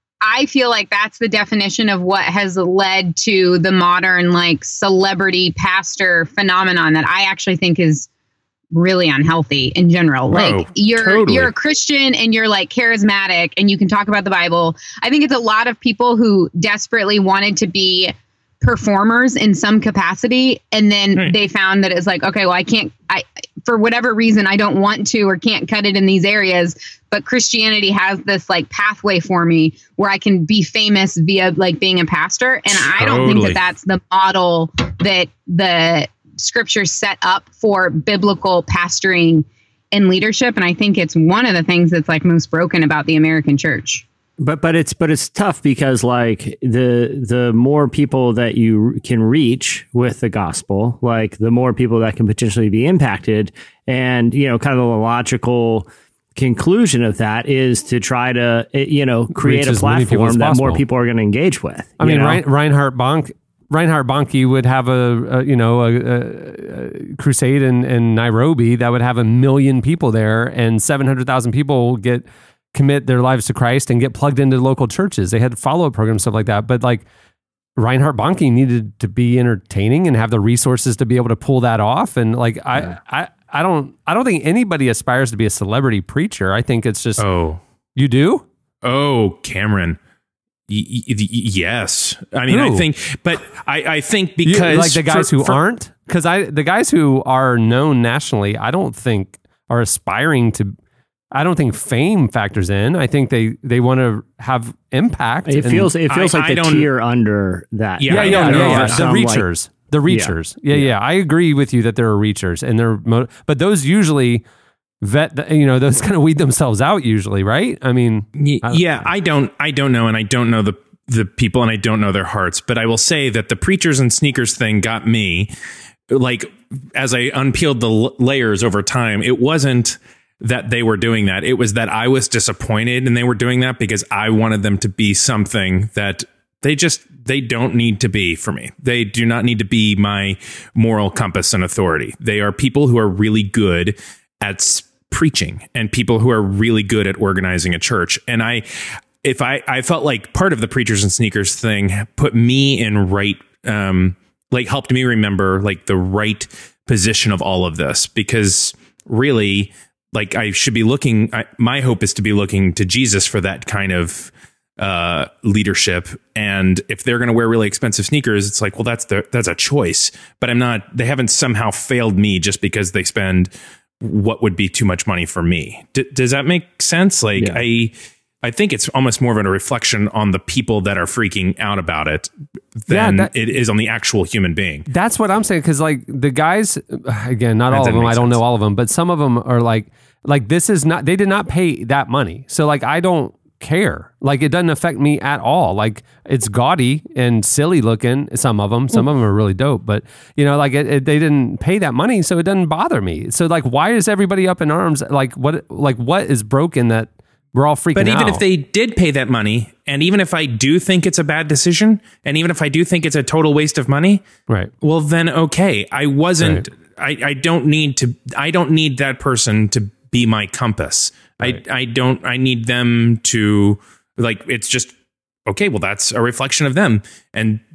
I feel like that's the definition of what has led to the modern like celebrity pastor phenomenon that I actually think is really unhealthy in general. Like Oh, you're totally. you're a Christian and you're like charismatic and you can talk about the Bible. I think it's a lot of people who desperately wanted to be performers in some capacity, and then Right. they found that it's like, okay, well, I can't I for whatever reason I don't want to or can't cut it in these areas, but Christianity has this like pathway for me where I can be famous via like being a pastor, and I don't think Totally. that that's the model that the scripture set up for biblical pastoring and leadership. And I think it's one of the things that's like most broken about the American church. But but it's but it's tough because like the the more people that you can reach with the gospel, like the more people that can potentially be impacted, and you know, kind of the logical conclusion of that is to try to you know create Reach a as many people as platform that more possible. people are going to engage with. I you mean, know? Rein, Reinhard Bonk, Reinhard Bonnke would have a, a you know a, a, a crusade in, in Nairobi that would have a million people there, and seven hundred thousand people get commit their lives to Christ and get plugged into local churches. They had follow up programs, stuff like that. But like Reinhard Bonnke needed to be entertaining and have the resources to be able to pull that off. And like I I I don't I don't think anybody aspires to be a celebrity preacher. I think it's just oh you do. oh Cameron. Y- y- y- yes, I mean, Who? I think, but I, I think You- because like the guys for- who for- aren't, because I the guys who are known nationally, I don't think are aspiring to. I don't think fame factors in. I think they they want to have impact. It and- feels it feels I- like I the don't- tier under that. Yeah, yeah, I yeah, know, yeah, I know. yeah. The Some, like- reachers, the reachers. Yeah, yeah, I agree with you that there are reachers, and they're mo- but those usually vet. The, you know, those kind of weed themselves out usually, right? I mean, Y- I- yeah, I don't, I don't know, and I don't know the the people, and I don't know their hearts. But I will say that the Preachers and Sneakers thing got me. Like, as I unpeeled the l- layers over time, it wasn't that they were doing that. It was that I was disappointed, and they were doing that because I wanted them to be something that they just they don't need to be for me. They do not need to be my moral compass and authority. They are people who are really good at s- preaching and people who are really good at organizing a church. And I, if I, I felt like part of the Preachers and Sneakers thing put me in right, um, like helped me remember like the right position of all of this, because really, like I should be looking, I, my hope is to be looking to Jesus for that kind of uh, leadership. And if they're going to wear really expensive sneakers, it's like, well, that's the, that's a choice, but I'm not, they haven't somehow failed me just because they spend what would be too much money for me. D- does that make sense? Like Yeah. I, I think it's almost more of a reflection on the people that are freaking out about it than Yeah, that- it is on the actual human being. That's what I'm saying. Because like the guys, again, not That all of doesn't them. make I don't sense. know all of them, but some of them are like, like this is not. They did not pay that money, so like I don't care. Like it doesn't affect me at all. Like it's gaudy and silly looking. Some of them, some of them are really dope, but you know, like it, it, they didn't pay that money, so it doesn't bother me. So like, why is everybody up in arms? Like what? Like what is broken that we're all freaking But even out? if they did pay that money, and even if I do think it's a bad decision, and even if I do think it's a total waste of money, right? well, then okay. I wasn't, I, I don't need to, I don't need that person to be my compass. Right. I, I don't, I need them to, like, it's just, okay, well, that's a reflection of them. And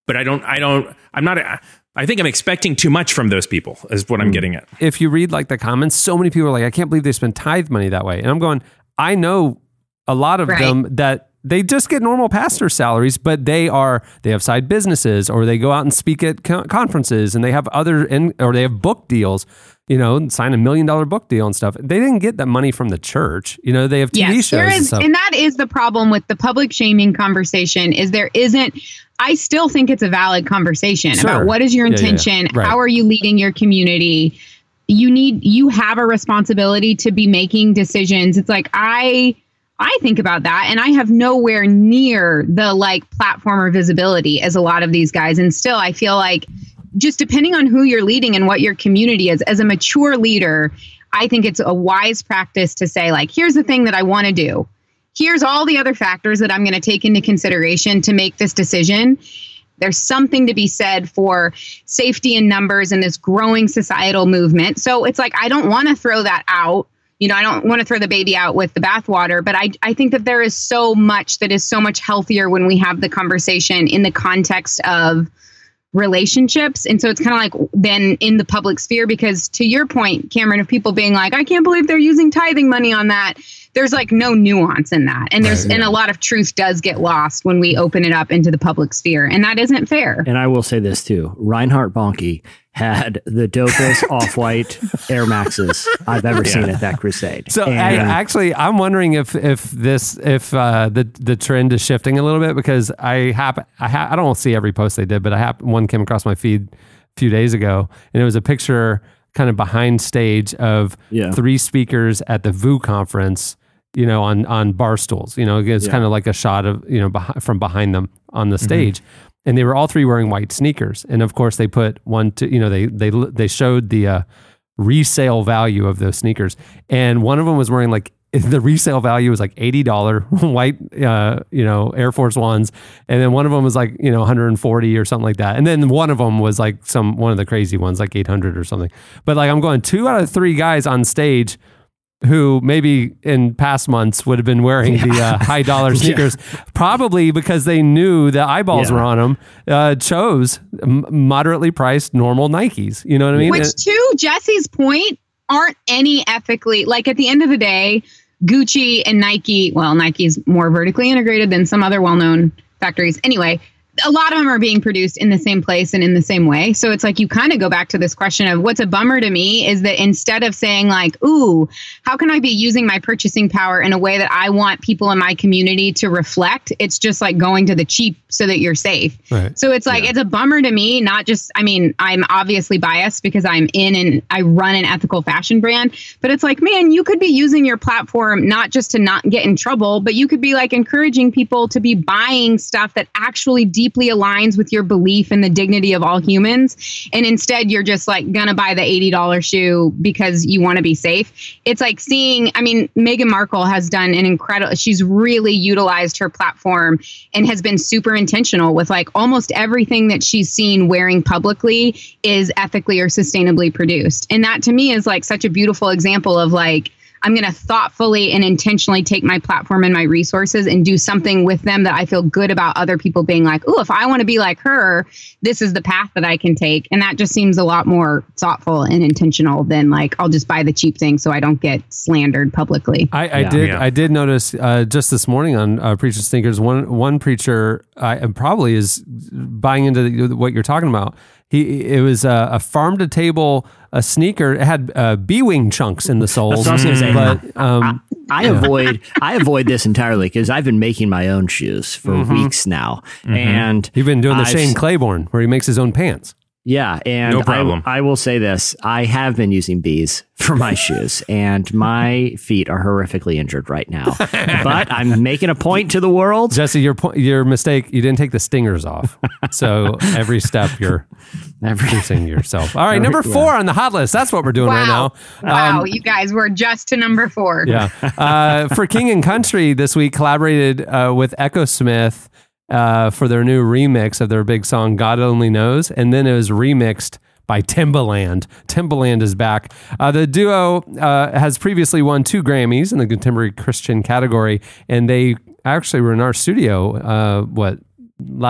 but I don't, I don't, I'm not, I think I'm expecting too much from those people is what I'm getting at. If you read like the comments, so many people are like, I can't believe they spend tithe money that way. And I'm going, I know a lot of Right. them that they just get normal pastor salaries, but they are, they have side businesses or they go out and speak at co- conferences and they have other, in, or they have book deals, you know, sign a million dollar book deal and stuff. They didn't get that money from the church. You know, they have T V Yes, shows there and is, stuff. and that is the problem with the public shaming conversation is there isn't, I still think it's a valid conversation Sure. about what is your Yeah, yeah, yeah. intention? Right. How are you leading your community? You need, you have a responsibility to be making decisions. It's like, I, I think about that and I have nowhere near the like platform or visibility as a lot of these guys. And still, I feel like just depending on who you're leading and what your community is, as a mature leader, I think it's a wise practice to say, like, here's the thing that I want to do. Here's all the other factors that I'm going to take into consideration to make this decision. There's something to be said for safety in numbers and this growing societal movement. So it's like, I don't want to throw that out. You know, I don't want to throw the baby out with the bathwater, but I, I think that there is so much that is so much healthier when we have the conversation in the context of relationships. And so it's kind of like then in the public sphere, because to your point, Cameron, of people being like, I can't believe they're using tithing money on that. There's like no nuance in that. And there's, Right, and yeah. a lot of truth does get lost when we open it up into the public sphere. And that isn't fair. And I will say this too. Reinhard Bonnke had the dopest off-white Air Maxes I've ever seen at that crusade. So I, And- actually, I'm wondering if if this if uh, the the trend is shifting a little bit because I happen I ha- I don't see every post they did, but I hap- one came across my feed a few days ago, and it was a picture kind of behind stage of Yeah. three speakers at the V U conference, you know, on on bar stools. You know, it's Yeah. kind of like a shot of you know beh- from behind them on the stage. And they were all three wearing white sneakers, and of course they put one to you know they they they showed the uh, resale value of those sneakers, and one of them was wearing like the resale value was like eighty dollars white uh, you know Air Force Ones, and then one of them was like you know one hundred forty or something like that, and then one of them was like some one of the crazy ones like eight hundred or something. But like I'm going two out of three guys on stage who maybe in past months would have been wearing the uh, high dollar sneakers, probably because they knew the eyeballs Yeah. were on them, uh, chose m- moderately priced normal Nikes. You know what I mean? Which, to Jesse's point, aren't any ethically, like at the end of the day, Gucci and Nike, well, Nike's more vertically integrated than some other well-known factories. Anyway, a lot of them are being produced in the same place and in the same way. So it's like you kind of go back to this question of what's a bummer to me is that instead of saying like, ooh, how can I be using my purchasing power in a way that I want people in my community to reflect? It's just like going to the cheap so that you're safe. Right. So it's like, it's a bummer to me, not just, I mean, I'm obviously biased because I'm in and I run an ethical fashion brand, but it's like, man, you could be using your platform not just to not get in trouble, but you could be like encouraging people to be buying stuff that actually deeply aligns with your belief in the dignity of all humans. And instead, you're just like gonna buy the eighty dollars shoe because you want to be safe. It's like seeing, I mean, Meghan Markle has done an incredible, she's really utilized her platform and has been super intentional with like almost everything that she's seen wearing publicly is ethically or sustainably produced. And that to me is like such a beautiful example of like, I'm going to thoughtfully and intentionally take my platform and my resources and do something with them that I feel good about other people being like, oh, if I want to be like her, this is the path that I can take. And that just seems a lot more thoughtful and intentional than like, I'll just buy the cheap thing so I don't get slandered publicly. I, I Yeah. did. Yeah. I did notice uh, just this morning on uh, Preacher Sneakers. One one preacher uh, probably is buying into the, what you're talking about. He it was a, a farm to table a sneaker. It had uh, B wing chunks in the soles. That's what I was gonna say. But um, I avoid I avoid this entirely because I've been making my own shoes for weeks now, and you've been doing the I've Shane s- Claiborne where he makes his own pants. Yeah, and No problem. I, I will say this: I have been using bees for my shoes, and my feet are horrifically injured right now. But I'm making a point to the world. Jesse, your po- your mistake. You didn't take the stingers off. So every step you're Every- producing yourself. All right, number Yeah. four on the hot list. That's what we're doing right Wow. now. Wow, Um, you guys were just to number four. Yeah. Uh, for King and Country this week, collaborated uh, with Echo Smith uh, for their new remix of their big song, God Only Knows. And then it was remixed by Timbaland. Timbaland is back. Uh, the duo uh, has previously won two Grammys in the contemporary Christian category. And they actually were in our studio, uh, what, la-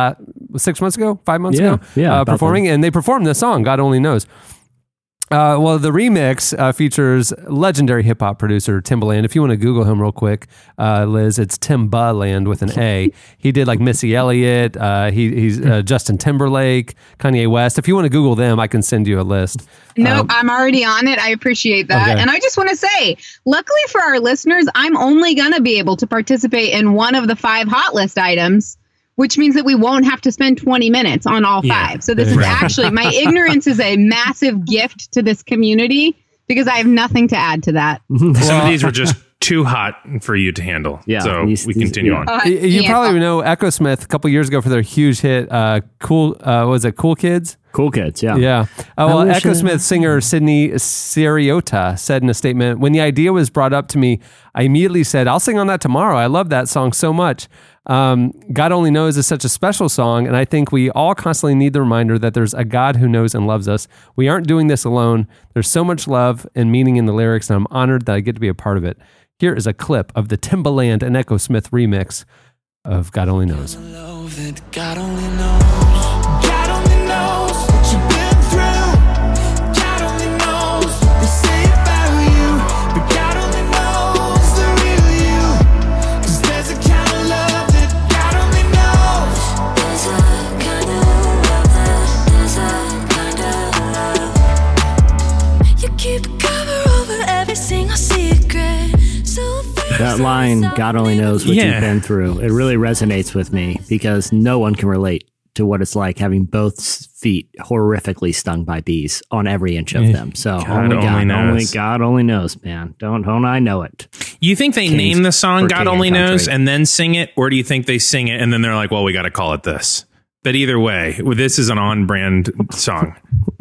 six months ago, five months Yeah, ago, yeah, uh, about performing, then. and they performed this song, God Only Knows. Uh, well, the remix uh, features legendary hip hop producer Timbaland. If you want to Google him real quick, uh, Liz, it's Timbaland with an A. He did like Missy Elliott. Uh, he, he's uh, Justin Timberlake, Kanye West. If you want to Google them, I can send you a list. No, Um, I'm already on it. I appreciate that. Okay. And I just want to say, luckily for our listeners, I'm only going to be able to participate in one of the five hot list items, which means that we won't have to spend twenty minutes on all Yeah. five. So this is Right. actually, my ignorance is a massive gift to this community because I have nothing to add to that. Some of these were just too hot for you to handle. Yeah, So these- we these- continue yeah. on. Uh, You, you yeah. probably know Echo Smith a couple years ago for their huge hit, uh, "Cool." Uh, was it "Cool Kids"? Cool kids, yeah. Yeah. Uh, well, wish Echo I- Smith singer Sydney Siriota said in a statement, "When the idea was brought up to me, I immediately said, I'll sing on that tomorrow. I love that song so much. Um, God Only Knows is such a special song, and I think we all constantly need the reminder that there's a God who knows and loves us. We aren't doing this alone. There's so much love and meaning in the lyrics, and I'm honored that I get to be a part of it." Here is a clip of the Timbaland and Echo Smith remix of God Only Knows. Love that God only knows. God only knows what you've been through. God only knows what they say about you. But God only knows the real you. 'Cause there's a kind of love that God only knows. There's a kind of love that, there's a kind of love. You keep a cover over every single secret. So That line, God only knows what Yeah. you've been through, it really resonates with me because no one can relate to what it's like having both feet horrifically stung by bees on every inch of them. So God only God, only knows. only God only knows, man. Don't don't I know it? You think they Kings name the song for God King Only and Country. Knows and then sing it? Or do you think they sing it and then they're like, well, we got to call it this? But either way, well, this is an on brand song.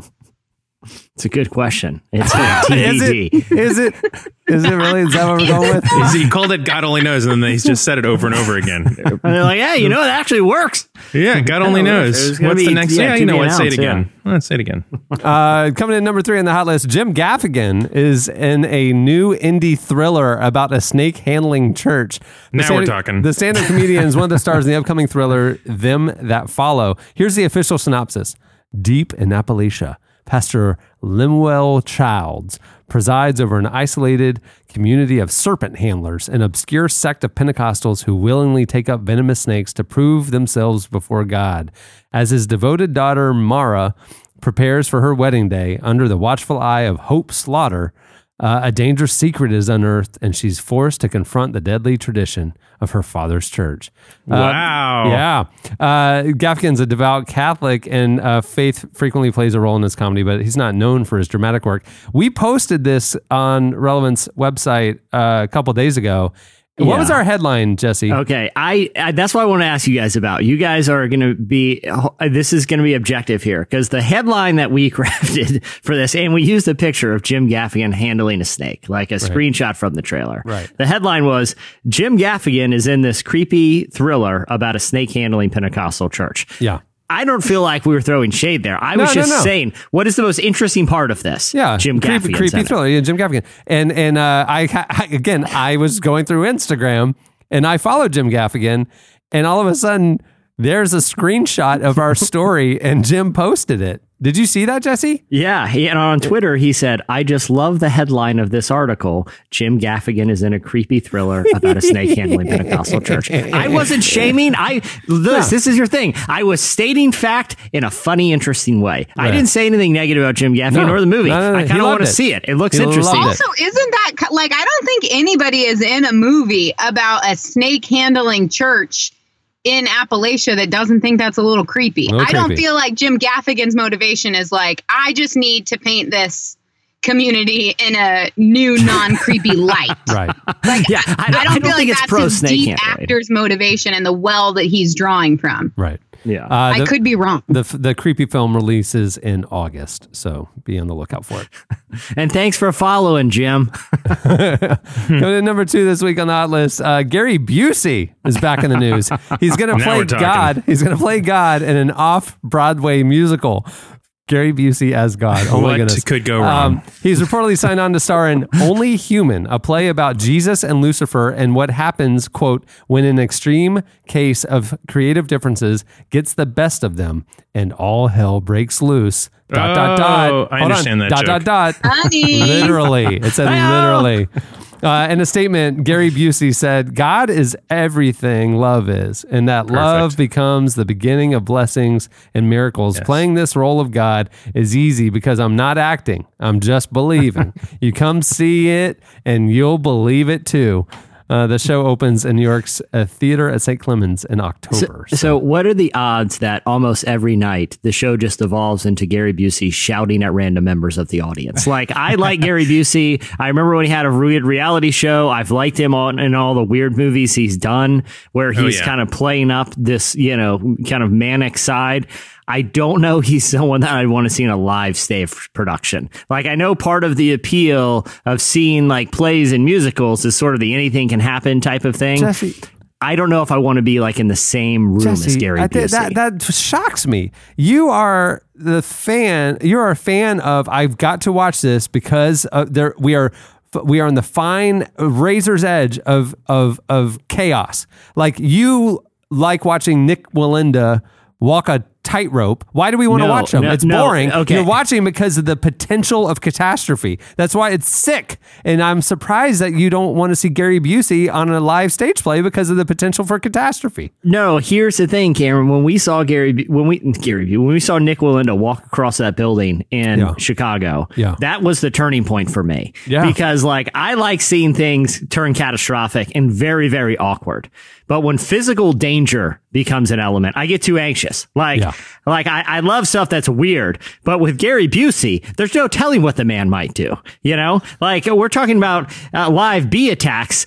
It's a good question. It's a T Is B D. it? Is it? Is it really? Is that what we're going with? Is he called it God Only Knows and then he's just said it over and over again. And they're like, hey, you know, it actually works. Yeah, God Only No, knows. there's gonna What's the be- next? yeah, Yeah, to you know be what? Say it announced, again. Let's say it again. Uh, coming in number three on the hot list, Jim Gaffigan is in a new indie thriller about a snake handling church. The Now we're stand- talking. The stand-up comedian is one of the stars in the upcoming thriller Them That Follow. Here's the official synopsis. Deep in Appalachia, Pastor Lemuel Childs presides over an isolated community of serpent handlers, an obscure sect of Pentecostals who willingly take up venomous snakes to prove themselves before God. As his devoted daughter, Mara, prepares for her wedding day under the watchful eye of Hope Slaughter, uh, a dangerous secret is unearthed, and she's forced to confront the deadly tradition of her father's church. Uh, Wow. yeah. Uh, Gaffigan's a devout Catholic, and uh, faith frequently plays a role in his comedy, but he's not known for his dramatic work. We posted this on Relevant's website uh, a couple days ago. What Yeah. was our headline, Jesse? Okay, I, I that's what I want to ask you guys about. You guys are going to be this is going to be objective here because the headline that we crafted for this, and we used a picture of Jim Gaffigan handling a snake, like a screenshot from the trailer. Right. The headline was Jim Gaffigan is in this creepy thriller about a snake handling Pentecostal church. Yeah. I don't feel like we were throwing shade there. I No, was no, just no. saying, what is the most interesting part of this? Yeah, Jim creepy, Gaffigan's creepy in it. thriller. Yeah, Jim Gaffigan. And and uh, I, I again, I was going through Instagram and I followed Jim Gaffigan, and all of a sudden there's a screenshot of our story, and Jim posted it. Did you see that, Jesse? Yeah, he, and on Twitter he said, "I just love the headline of this article. Jim Gaffigan is in a creepy thriller about a snake handling Pentecostal church." I wasn't shaming. I this this is your thing. I was stating fact in a funny, interesting way. I Right. didn't say anything negative about Jim Gaffigan No. or the movie. No, no, no. I He kind of loved want to it. see it. It looks He interesting. loved it. Also, isn't that ki- like, I don't think anybody is in a movie about a snake handling church in Appalachia that doesn't think that's a little creepy. Little I don't creepy. feel like Jim Gaffigan's motivation is like, I just need to paint this community in a new, non-creepy light. Right. Like, Yeah, I don't- I don't feel think like it's that's pro his snake deep handling. actor's motivation and the well that he's drawing from. Right. Yeah. Uh, I the, could be wrong. the the creepy film releases in August, so be on the lookout for it. And thanks for following, Jim. Coming in number two this week on the hot list, uh, Gary Busey is back in the news. He's going to Now play we're talking. God. He's going to play God in an off-Broadway musical. Gary Busey as God. Oh What my goodness. could go wrong? Um, he's reportedly signed on to star in Only Human, a play about Jesus and Lucifer and what happens, quote, when an extreme case of creative differences gets the best of them and all hell breaks loose. Dot, dot, dot. Oh, I Hold understand on. that Dot, joke. dot, dot. Honey. Literally. It said literally. Uh, in a statement, Gary Busey said, God is everything love is, and that love becomes the beginning of blessings and miracles. Yes. Playing this role of God is easy because I'm not acting. I'm just believing. You come see it, and you'll believe it too. Uh, the show opens in New York's uh, theater at Saint Clemens in October. So, so what are the odds that almost every night the show just evolves into Gary Busey shouting at random members of the audience? Like, I like Gary Busey. I remember when he had a weird reality show. I've liked him on in all the weird movies he's done where he's Oh, yeah. kind of playing up this, you know, kind of manic side. I don't know he's someone that I'd want to see in a live stage production. Like, I know part of the appeal of seeing like plays and musicals is sort of the anything can happen type of thing. Jesse, I don't know if I want to be like in the same room as Jesse, Gary I thi- Busey. that that shocks me. You are the fan. You are a fan of. I've got to watch this because uh, there we are. We are on the fine razor's edge of of of chaos. Like, you like watching Nick Walinda walk a tightrope. Why do we want to No, watch them? no, It's no, boring. okay. You're watching because of the potential of catastrophe. That's why it's sick. And I'm surprised that you don't want to see Gary Busey on a live stage play because of the potential for catastrophe. No, here's the thing, Cameron. When we saw Gary, Bu- when we Gary, Bu- when we saw Nick Walinda walk across that building in Yeah. Chicago, Yeah. that was the turning point for me. Yeah. Because like I like seeing things turn catastrophic and very, very awkward. But when physical danger becomes an element, I get too anxious. Like, Yeah. like I, I love stuff that's weird. But with Gary Busey, there's no telling what the man might do. You know, like we're talking about uh, live bee attacks.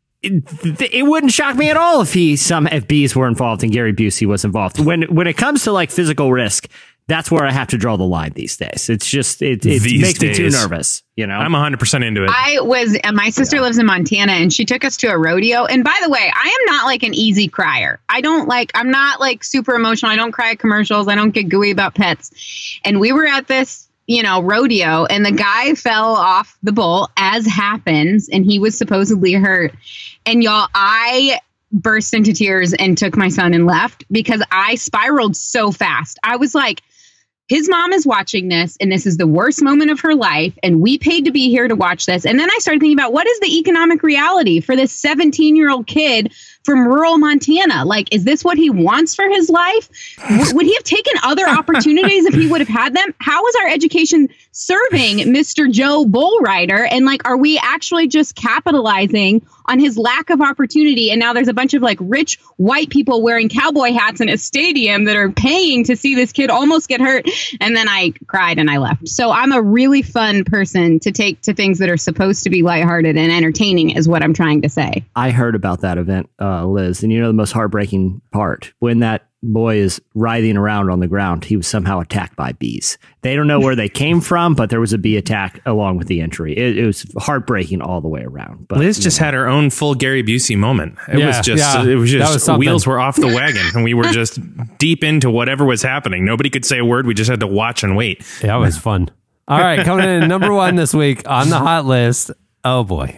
It, it wouldn't shock me at all if he some if bees were involved and Gary Busey was involved. When when it comes to like physical risk, that's where I have to draw the line these days. It's just it, it These makes me too days. nervous. You know, I'm one hundred percent into it. I was, and my sister lives in Montana and she took us to a rodeo. And by the way, I am not like an easy crier. I don't like, I'm not like super emotional. I don't cry at commercials. I don't get gooey about pets. And we were at this, you know, rodeo and the guy fell off the bull, as happens. And he was supposedly hurt. And y'all, I burst into tears and took my son and left because I spiraled so fast. I was like, his mom is watching this and this is the worst moment of her life. And we paid to be here to watch this. And then I started thinking about what is the economic reality for this seventeen year old kid from rural Montana? Like, is this what he wants for his life? W- would he have taken other opportunities if he would have had them? How is our education serving Mister Joe Bullrider? And like, are we actually just capitalizing on his lack of opportunity? And now there's a bunch of like rich white people wearing cowboy hats in a stadium that are paying to see this kid almost get hurt. And then I cried and I left. So I'm a really fun person to take to things that are supposed to be lighthearted and entertaining is what I'm trying to say. I heard about that event, uh, Liz, and you know the most heartbreaking part when that boy is writhing around on the ground. He was somehow attacked by bees. They don't know where they came from, but there was a bee attack along with the injury. It, it was heartbreaking all the way around. But Liz just had her own full Gary Busey moment. It Yeah, was just, yeah, it was that just was something. wheels were off the wagon, and we were just deep into whatever was happening. Nobody could say a word. We just had to watch and wait. Yeah, it was fun. All right, coming in at number one this week on the hot list. Oh boy.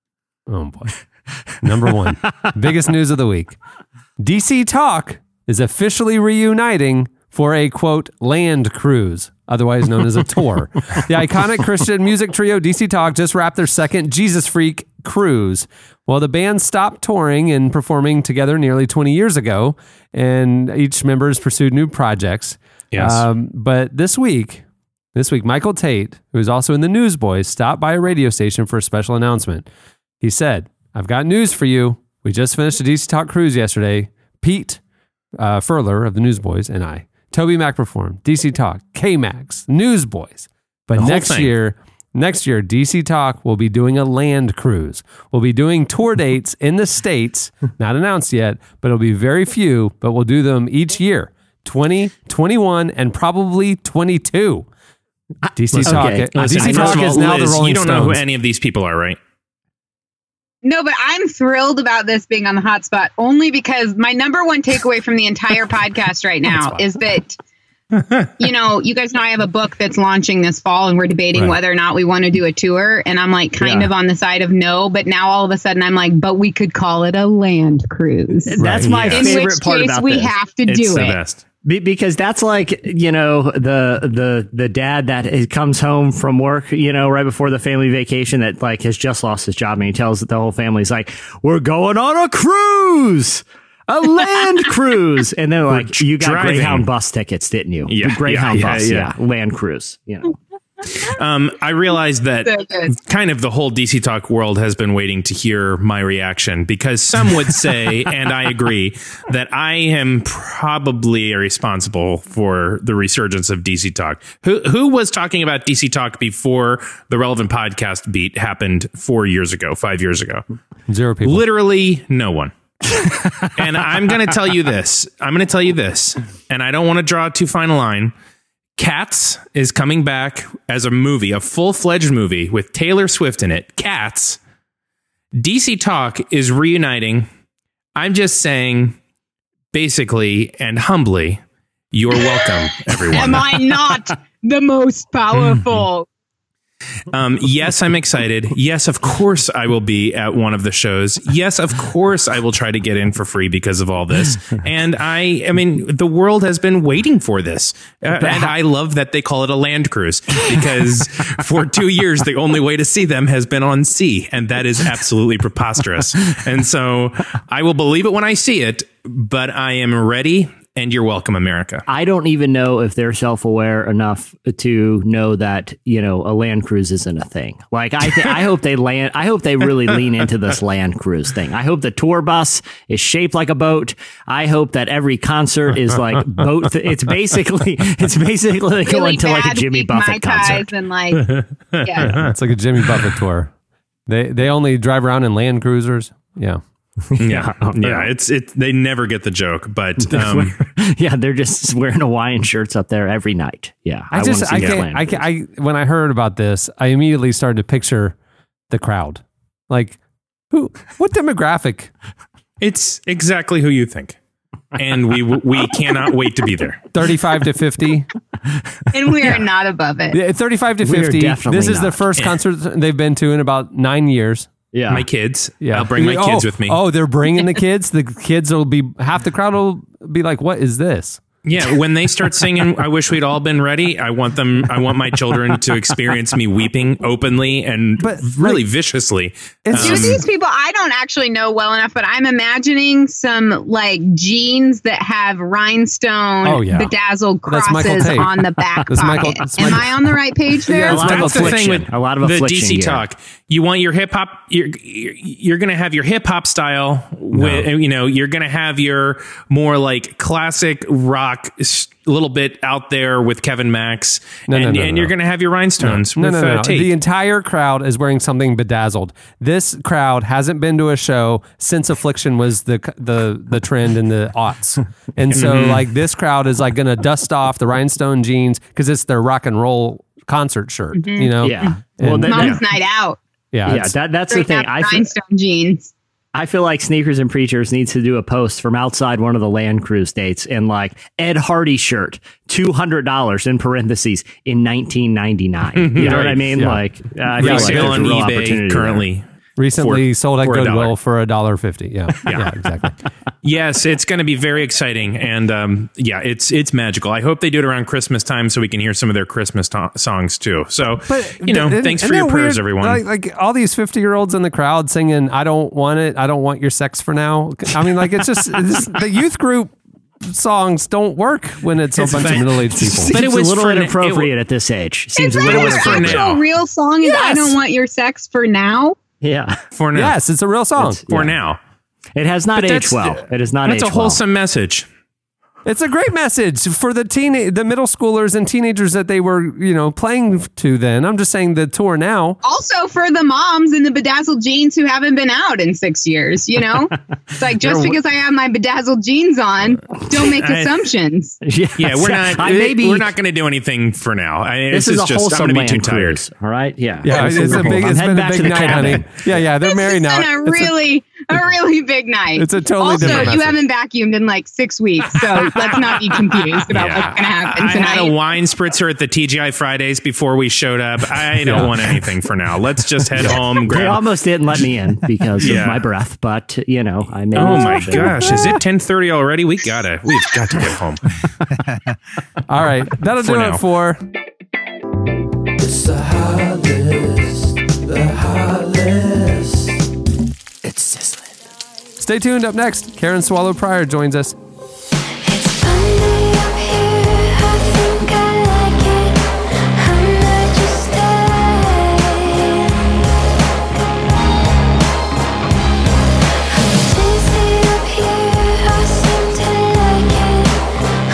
Oh boy. Number one. Biggest news of the week. D C Talk is officially reuniting for a, quote, land cruise, otherwise known as a tour. The iconic Christian music trio D C Talk just wrapped their second Jesus Freak cruise. Well, the band stopped touring and performing together nearly twenty years ago, and each member has pursued new projects. Yes. Um, but this week, this week, Michael Tate, who is also in the Newsboys, stopped by a radio station for a special announcement. He said, I've got news for you. We just finished a D C Talk cruise yesterday. Pete uh, Furler of the Newsboys and I. Toby Mac performed. D C Talk, K-Max, Newsboys. But The whole next thing. year, next year, D C Talk will be doing a land cruise. We'll be doing tour dates in the States, not announced yet, but it'll be very few, but we'll do them each year. twenty, twenty-one, and probably twenty-two. D C Listen, Talk, okay, uh, listen, D C I- Talk First of all, is now Liz, the Rolling you don't Stones. know who any of these people are, right? No, but I'm thrilled about this being on the hot spot only because my number one takeaway from the entire podcast right now is that you know, you guys know I have a book that's launching this fall, and we're debating Right. whether or not we want to do a tour. And I'm like kind Yeah. of on the side of no, but now all of a sudden I'm like, but we could call it a land cruise. That's my In favorite which part case about we this. have to It's do the it. best. Be- because that's like, you know, the the the dad that is, comes home from work, you know, right before the family vacation that like has just lost his job, and he tells the whole family, he's like, we're going on a cruise, a land cruise. And then like, you got driving. Greyhound bus tickets, didn't you? Yeah, The Greyhound yeah, yeah, bus, yeah. yeah. Land cruise, you know. Um, I realized that So good. kind of the whole D C Talk world has been waiting to hear my reaction, because some would say, and I agree, that I am probably responsible for the resurgence of D C Talk. Who who was talking about D C Talk before the Relevant Podcast beat happened four years ago, five years ago? Zero people. Literally no one. And I'm going to tell you this. I'm going to tell you this, and I don't want to draw too fine a line. Cats is coming back as a movie, a full-fledged movie with Taylor Swift in it. Cats. D C Talk is reuniting. I'm just saying, basically and humbly, you're welcome, everyone. Am I not the most powerful? Um, yes, I'm excited. Yes, of course I will be at one of the shows. Yes, of course I will try to get in for free because of all this. And I, I mean, the world has been waiting for this. Uh, and I love that they call it a land cruise, because for two years, the only way to see them has been on sea. And that is absolutely preposterous. And so I will believe it when I see it, but I am ready. And you're welcome, America. I don't even know if they're self-aware enough to know that, you know, a land cruise isn't a thing. Like, I th- I hope they land. I hope they really lean into this land cruise thing. I hope the tour bus is shaped like a boat. I hope that every concert is like boat. Th- it's basically, it's basically like Really going to like a bad Jimmy weak Mai Buffett Tais concert. and like, yeah. It's like a Jimmy Buffett tour. They they only drive around in Land Cruisers. Yeah. Yeah. Yeah. It's, it, they never get the joke, but, um, Yeah, they're just wearing Hawaiian shirts up there every night. Yeah, I just wanna I see that can't land I cruise. can't, I when I heard about this, I immediately started to picture the crowd. Like, who? What demographic? it's exactly who you think. And we, we cannot wait to be there. thirty-five to fifty. And we are not above it. Yeah, thirty-five to We are fifty. definitely This is the not. first concert they've been to in about nine years. Yeah, My kids. Yeah, I'll bring my Oh, kids with me. Oh, they're bringing the kids. The kids will be half the crowd will be like, "What is this?" Yeah, when they start singing I Wish We'd All Been Ready, I want them I want my children to experience me weeping openly and But, really like, viciously. it's Do just- these people, I don't actually know well enough, but I'm imagining some like jeans that have rhinestone Oh, yeah. bedazzled That's Michael crosses Tate. on the back That's pocket. Michael- that's Am Michael- I on the right page there? Yeah, a lot of That's the thing affliction. with A lot of the affliction D C gear. talk. You want your hip hop. You're you're, you're going to have your hip hop style. With you know, you're going to have your more like classic rock, a little bit out there with Kevin Max, No, no, and, no, and no. you're going to have your rhinestones No, with no, no, uh, no. Tate. The entire crowd is wearing something bedazzled. This crowd hasn't been to a show since Affliction was the the the trend in the aughts, and so Mm-hmm. like this crowd is like going to dust off the rhinestone jeans because it's their rock and roll concert shirt. You know, Yeah. Well, And- that- Mom's night out. yeah, yeah, it's- that, that's the Straight thing. up I feel, rhinestone jeans. I feel like Sneakers and Preachers needs to do a post from outside one of the land cruise dates and like Ed Hardy shirt, two hundred dollars in parentheses in nineteen ninety-nine. You know what I mean? Yeah. Like, uh, I Yeah, feel like Resale there's a on real eBay opportunity currently. recently for- sold at for a dollar. Goodwill for a dollar fifty. Yeah, yeah, exactly. Yes, it's going to be very exciting, and um, yeah, it's it's magical. I hope they do it around Christmas time so we can hear some of their Christmas to- songs too. So, you know, th- thanks isn't for your that prayers, weird? everyone. Like, like all these fifty year olds in the crowd singing, "I don't want it. I don't want your sex for now." I mean, like it's just it's, the youth group songs don't work when it's a It's bunch of fine. middle aged people. But it Seems was a little for- inappropriate it- at this age. Seems Is a that little was your for inappropriate. now. actual real song? Is I Yes. don't want your sex for now? Yeah. for now, Yes, it's a real song. It's- for yeah. now, It has not But aged that's- well. It is not that's aged a wholesome message. It's a great message for the teen, the middle schoolers and teenagers that they were, you know, playing to then. I'm just saying the tour now. Also for the moms in the bedazzled jeans who haven't been out in six years, you know? It's like, just You're- because I have my bedazzled jeans on, don't make I- assumptions. well. Yeah, Yeah, we're not. I maybe we're not going to do anything for now. I, This this is a just. I'm wholesome going to be too land tired. cruise. All right. Yeah. Yeah, This it's is a cool. big, I'm it's heading been a back to big the night, cabin. honey. Yeah, yeah, they're This married has now. been a It's a- really a really big night. It's a totally also, different you message. haven't vacuumed in like six weeks, so let's not be confused about Yeah. what's going to happen I had a tonight. wine spritzer at the T G I Fridays before we showed up. I don't Yeah. want anything for now. Let's just head home. They Grab. almost didn't let me in because Yeah. of my breath, but you know, I made Oh it my something. gosh! Is it ten thirty already? We gotta. We've got to get home. All right, that'll For do now. it for It's the hot list, the hot list. It's sizzling. Stay tuned. Up next, Karen Swallow Pryor joins us. It's funny up here, I think I like it. I might just stay. I'm dizzy up here, I seem to like it.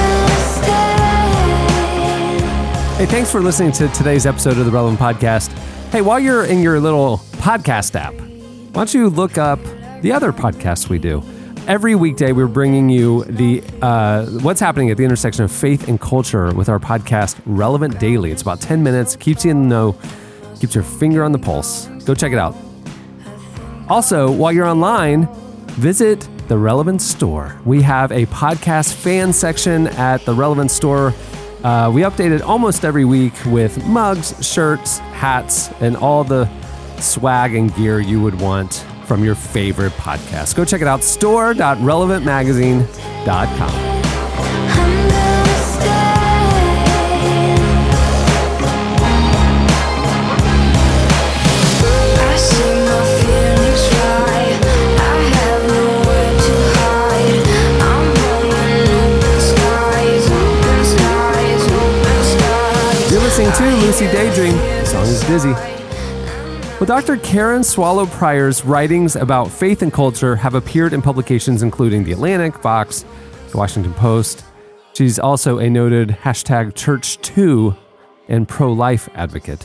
I'm gonna stay. Hey, thanks for listening to today's episode of the Relevant Podcast. Hey, while you're in your little podcast app, why don't you look up the other podcasts we do? Every weekday, we're bringing you the uh, what's happening at the intersection of faith and culture with our podcast, Relevant Daily. It's about ten minutes, keeps you in the know, keeps your finger on the pulse. Go check it out. Also, while you're online, visit the Relevant Store. We have a podcast fan section at the Relevant Store. Uh, we update it almost every week with mugs, shirts, hats, and all the swag and gear you would want from your favorite podcast. Go check it out, store dot relevant magazine dot com. I'm gonna stay. I see my feelings fly. I have nowhere to hide. I'm holding open skies, open skies, open skies. You're listening to Lucy Daydream. The song is Dizzy. Well, Doctor Karen Swallow Pryor's writings about faith and culture have appeared in publications including The Atlantic, Vox, The Washington Post. She's also a noted hashtag Church two and pro-life advocate.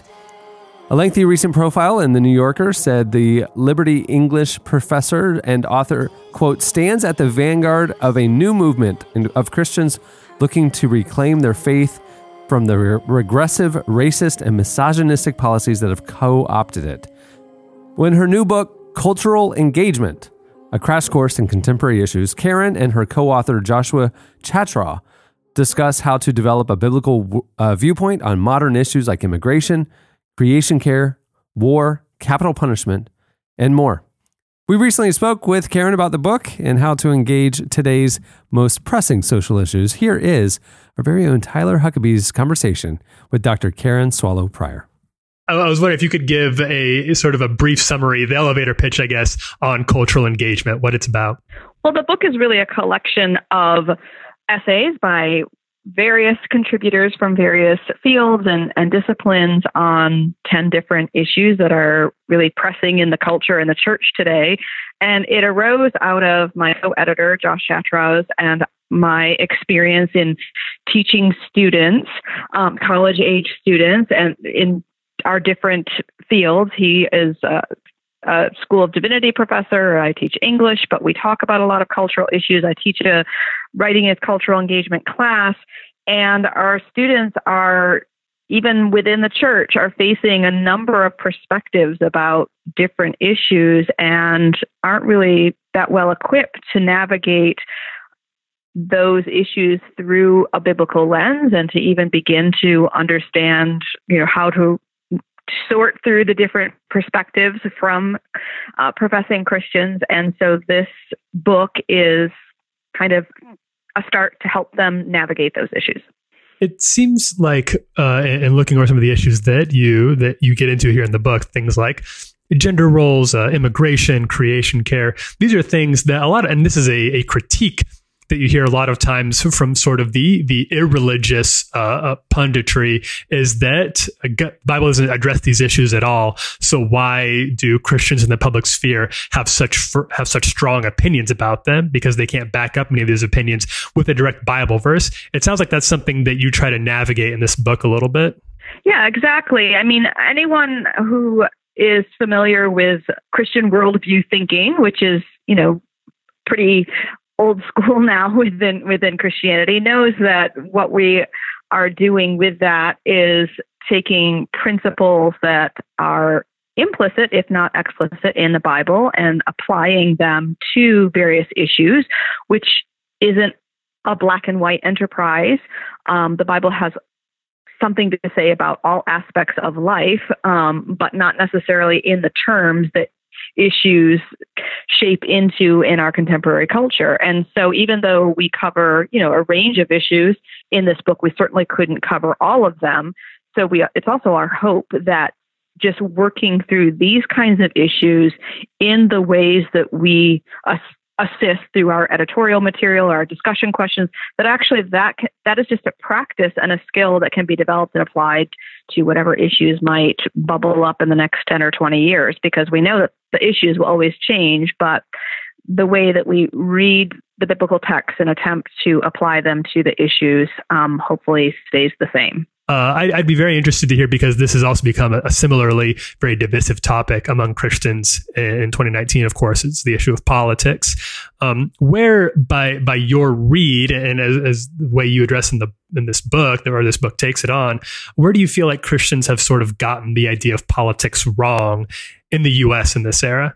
A lengthy recent profile in The New Yorker said the Liberty English professor and author, quote, stands at the vanguard of a new movement of Christians looking to reclaim their faith from the re- regressive, racist, and misogynistic policies that have co-opted it. When her new book, Cultural Engagement, a crash course in contemporary issues, Karen and her co-author Joshua Chatraw discuss how to develop a biblical uh, viewpoint on modern issues like immigration, creation care, war, capital punishment, and more. We recently spoke with Karen about the book and how to engage today's most pressing social issues. Here is our very own Tyler Huckabee's conversation with Doctor Karen Swallow Pryor. I was wondering if you could give a sort of a brief summary, the elevator pitch, I guess, on cultural engagement, what it's about. Well, the book is really a collection of essays by various contributors from various fields and, and disciplines on ten different issues that are really pressing in the culture and the church today. And it arose out of my co-editor, Josh Chatraw's, and my experience in teaching students, um, college-age students, and in our different fields. He is a, a School of Divinity professor. I teach English, but we talk about a lot of cultural issues. I teach a writing as cultural engagement class, and our students are, even within the church, are facing a number of perspectives about different issues and aren't really that well equipped to navigate those issues through a biblical lens and to even begin to understand, you know, how to sort through the different perspectives from uh, professing Christians. And so this book is kind of a start to help them navigate those issues. It seems like, uh, in looking over some of the issues that you that you get into here in the book, things like gender roles, uh, immigration, creation care, these are things that a lot of, and this is a, a critique that you hear a lot of times from sort of the the irreligious uh, uh, punditry, is that the Bible doesn't address these issues at all. So why do Christians in the public sphere have such fr- have such strong opinions about them? Because they can't back up many of these opinions with a direct Bible verse. It sounds like that's something that you try to navigate in this book a little bit. Yeah, exactly. I mean, anyone who is familiar with Christian worldview thinking, which is, you know, pretty old school now within within Christianity, knows that what we are doing with that is taking principles that are implicit, if not explicit, in the Bible and applying them to various issues, which isn't a black and white enterprise. Um, the Bible has something to say about all aspects of life, um, but not necessarily in the terms that issues shape into in our contemporary culture. And so even though we cover, you know, a range of issues in this book, we certainly couldn't cover all of them. So we, it's also our hope that just working through these kinds of issues in the ways that we ass- assist through our editorial material, our discussion questions, that actually that can, that is just a practice and a skill that can be developed and applied to whatever issues might bubble up in the next ten or twenty years, because we know that the issues will always change, but the way that we read the biblical texts and attempt to apply them to the issues um, hopefully stays the same. Uh, I'd, I'd be very interested to hear, because this has also become a, a similarly very divisive topic among Christians in twenty nineteen. Of course, it's the issue of politics. Um, where, by by your read and as, as the way you address in the in this book, or this book takes it on, where do you feel like Christians have sort of gotten the idea of politics wrong in the U S in this era?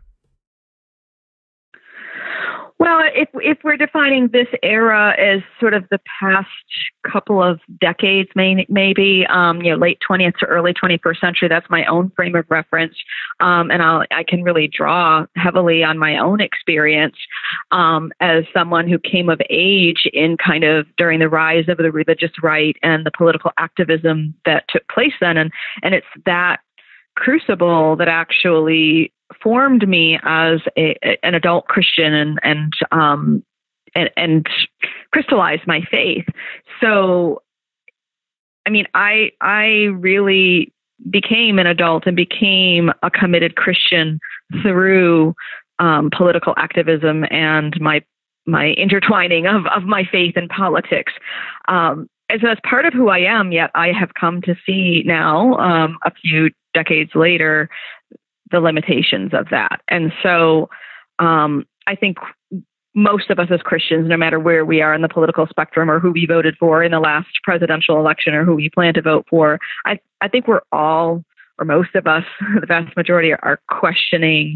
Well, if if we're defining this era as sort of the past couple of decades, may, maybe um, you know, late twentieth to early twenty-first century, that's my own frame of reference, um, and I'll, I can really draw heavily on my own experience um, as someone who came of age in kind of during the rise of the religious right and the political activism that took place then, and and it's that crucible that actually formed me as a, an adult Christian and and um and, and crystallized my faith. So, I mean, I I really became an adult and became a committed Christian through um, political activism and my my intertwining of of my faith and politics. Um, and so that's part of who I am. Yet I have come to see now, um, a few decades later, the limitations of that. And so um, I think most of us as Christians, no matter where we are in the political spectrum or who we voted for in the last presidential election or who we plan to vote for, I, I think we're all, or most of us, the vast majority, are questioning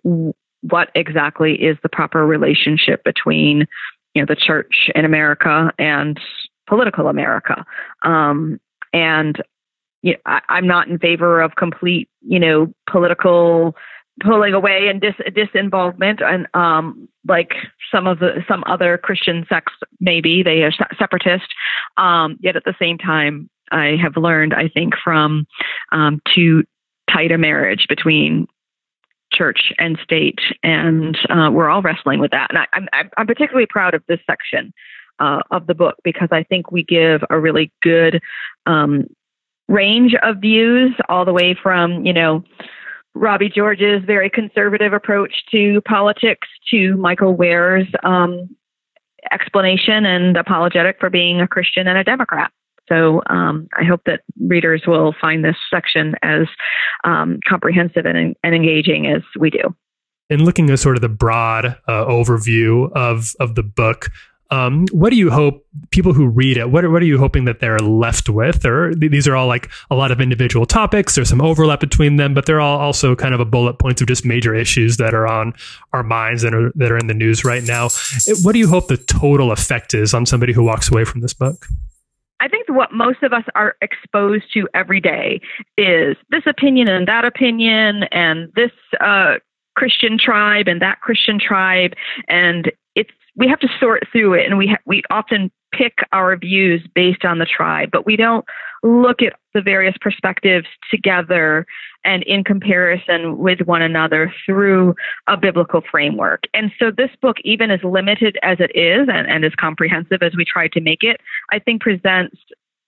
what exactly is the proper relationship between, you know, the church in America and political America. Um, and You know, I, I'm not in favor of complete, you know, political pulling away and dis, disinvolvement, and um, like some of the some other Christian sects, maybe they are separatist. Um, yet at the same time, I have learned, I think, from um, too tight a marriage between church and state, and uh, we're all wrestling with that. And I, I'm I'm particularly proud of this section uh, of the book, because I think we give a really good Um, range of views, all the way from, you know, Robbie George's very conservative approach to politics to Michael Ware's um, explanation and apologetic for being a Christian and a Democrat. So um, I hope that readers will find this section as um, comprehensive and, and engaging as we do. In looking at sort of the broad uh, overview of of the book, Um, what do you hope people who read it, what are, what are you hoping that they're left with? Or th- these are all like a lot of individual topics. There's some overlap between them, but they're all also kind of a bullet points of just major issues that are on our minds and are, that are in the news right now. It, what do you hope the total effect is on somebody who walks away from this book? I think what most of us are exposed to every day is this opinion and that opinion and this uh, Christian tribe and that Christian tribe. And it's, we have to sort through it, and we ha- we often pick our views based on the tribe, but we don't look at the various perspectives together and in comparison with one another through a biblical framework. And so this book, even as limited as it is and, and as comprehensive as we try to make it, I think presents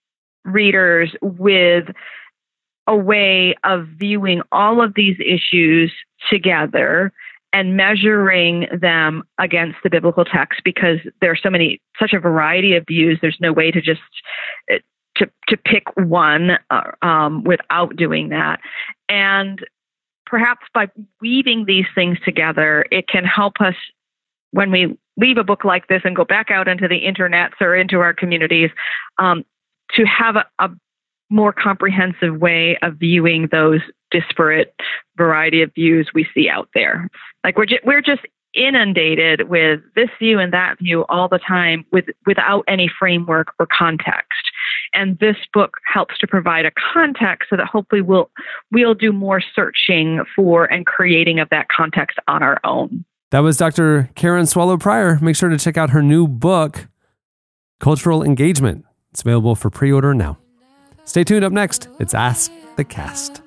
readers with a way of viewing all of these issues together and measuring them against the biblical text, because there are so many, such a variety of views. There's no way to just to to pick one uh, um, without doing that. And perhaps by weaving these things together, it can help us when we leave a book like this and go back out into the internets or into our communities um, to have a, a more comprehensive way of viewing those disparate variety of views we see out there. Like we're ju- we're just inundated with this view and that view all the time with without any framework or context. And this book helps to provide a context so that hopefully we'll we'll do more searching for and creating of that context on our own. That was Doctor Karen Swallow Prior. Make sure to check out her new book, Cultural Engagement. It's available for pre-order now. Stay tuned. Up next, it's Ask the Cast.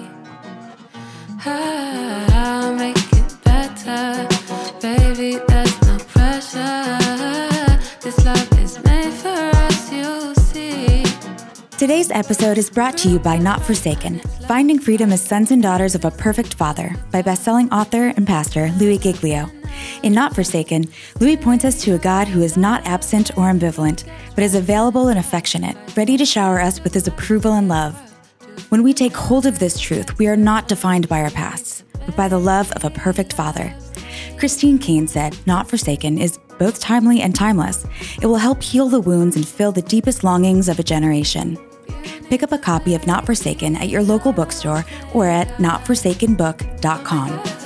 I'll make it better, baby. There's no pressure. This love is made for us, you'll see. Today's episode is brought to you by Not Forsaken, Finding Freedom as Sons and Daughters of a Perfect Father by best-selling author and pastor Louis Giglio. In Not Forsaken, Louis points us to a God who is not absent or ambivalent, but is available and affectionate, ready to shower us with his approval and love. When we take hold of this truth, we are not defined by our pasts, but by the love of a perfect Father. Christine Caine said, Not Forsaken is both timely and timeless. It will help heal the wounds and fill the deepest longings of a generation. Pick up a copy of Not Forsaken at your local bookstore or at not forsaken book dot com.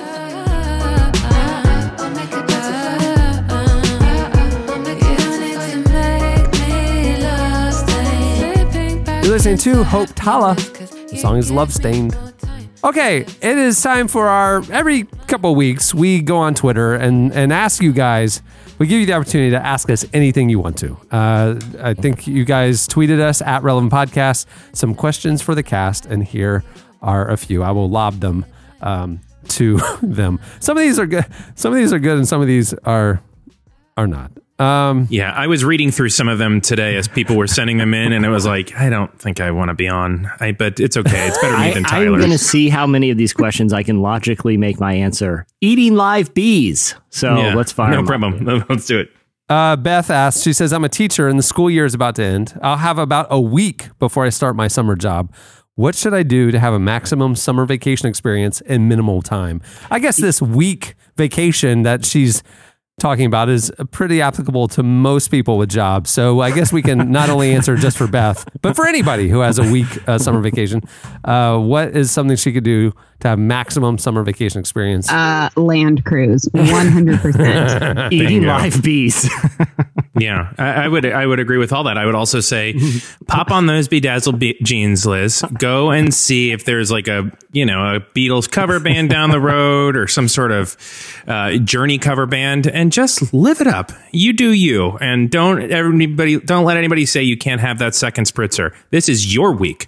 You're listening to Hope Tala. The song is Love Stained. Okay, it is time for our, every couple of weeks, we go on Twitter and, and ask you guys, we give you the opportunity to ask us anything you want to. Uh, I think you guys tweeted us at Relevant Podcast some questions for the cast, and here are a few. I will lob them um, to them. Some of these are good. Some of these are good, and some of these are are not. Um, yeah, I was reading through some of them today as people were sending them in, and it was like, I don't think I want to be on. I, but it's okay. It's better me I, than Tyler. I'm going to see how many of these questions I can logically make my answer. Eating live bees. So Yeah, let's fire No them problem. up. Let's do it. Uh, Beth asks, she says, I'm a teacher and the school year is about to end. I'll have about a week before I start my summer job. What should I do to have a maximum summer vacation experience in minimal time? I guess this week vacation that she's talking about is pretty applicable to most people with jobs. So I guess we can not only answer just for Beth, but for anybody who has a week uh, summer vacation. Uh, what is something she could do to have maximum summer vacation experience? Uh, land cruise, one hundred percent. Eating Bingo. live bees. Yeah, I, I would I would agree with all that. I would also say, pop on those bedazzled be- jeans, Liz. Go and see if there's like a you know a Beatles cover band down the road or some sort of uh, Journey cover band, and just live it up. You do you, and don't everybody don't let anybody say you can't have that second spritzer. This is your week.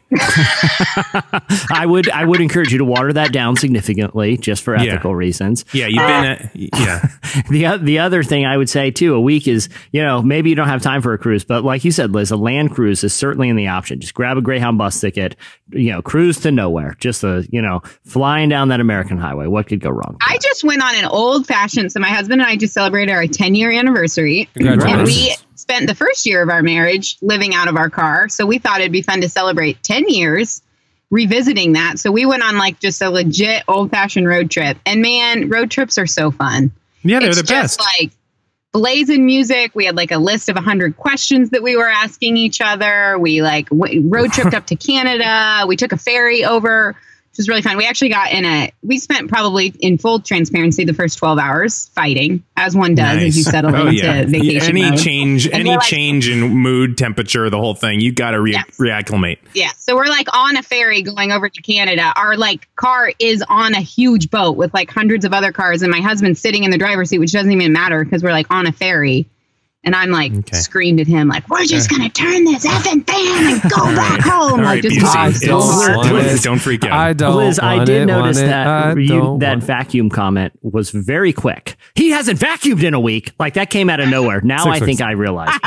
I would I would encourage you to water that down significantly, just for Yeah. ethical reasons. Yeah, you've been at, yeah. The o- the other thing I would say too, a week is, you know, maybe you don't have time for a cruise, but like you said, Liz, a land cruise is certainly in the option. Just grab a Greyhound bus ticket, you know, cruise to nowhere. Just a, you know, flying down that American highway. What could go wrong? I just went on an old fashioned. So my husband and I just celebrated our ten year anniversary. Congratulations. And we spent the first year of our marriage living out of our car. So we thought it'd be fun to celebrate ten years revisiting that. So we went on like just a legit old fashioned road trip. And man, road trips are so fun. Yeah, they're It's the just best. like blazing music. We had like a list of one hundred questions that we were asking each other. We like w- road tripped up to Canada. We took a ferry over, which was really fun. We actually got in a, we spent probably in full transparency the first twelve hours fighting, as one does as you settle Oh, into yeah. vacation Any mode. change, And any we're like- change in mood, temperature, the whole thing, you got to re- Yes. reacclimate. Yeah. So we're like on a ferry going over to Canada. Our like car is on a huge boat with like hundreds of other cars, and my husband's sitting in the driver's seat, which doesn't even matter because we're like on a ferry. And I'm like Okay. screamed at him like, we're just gonna turn this effing fan and go back home. All Like right, just Busey, talk it's- so hard. want don't freak out. I don't Liz, I want did it, notice want it, that I you, don't that want it. vacuum comment was very quick. He hasn't vacuumed in a week. Like that came out of nowhere. Now Six I weeks. think I realized.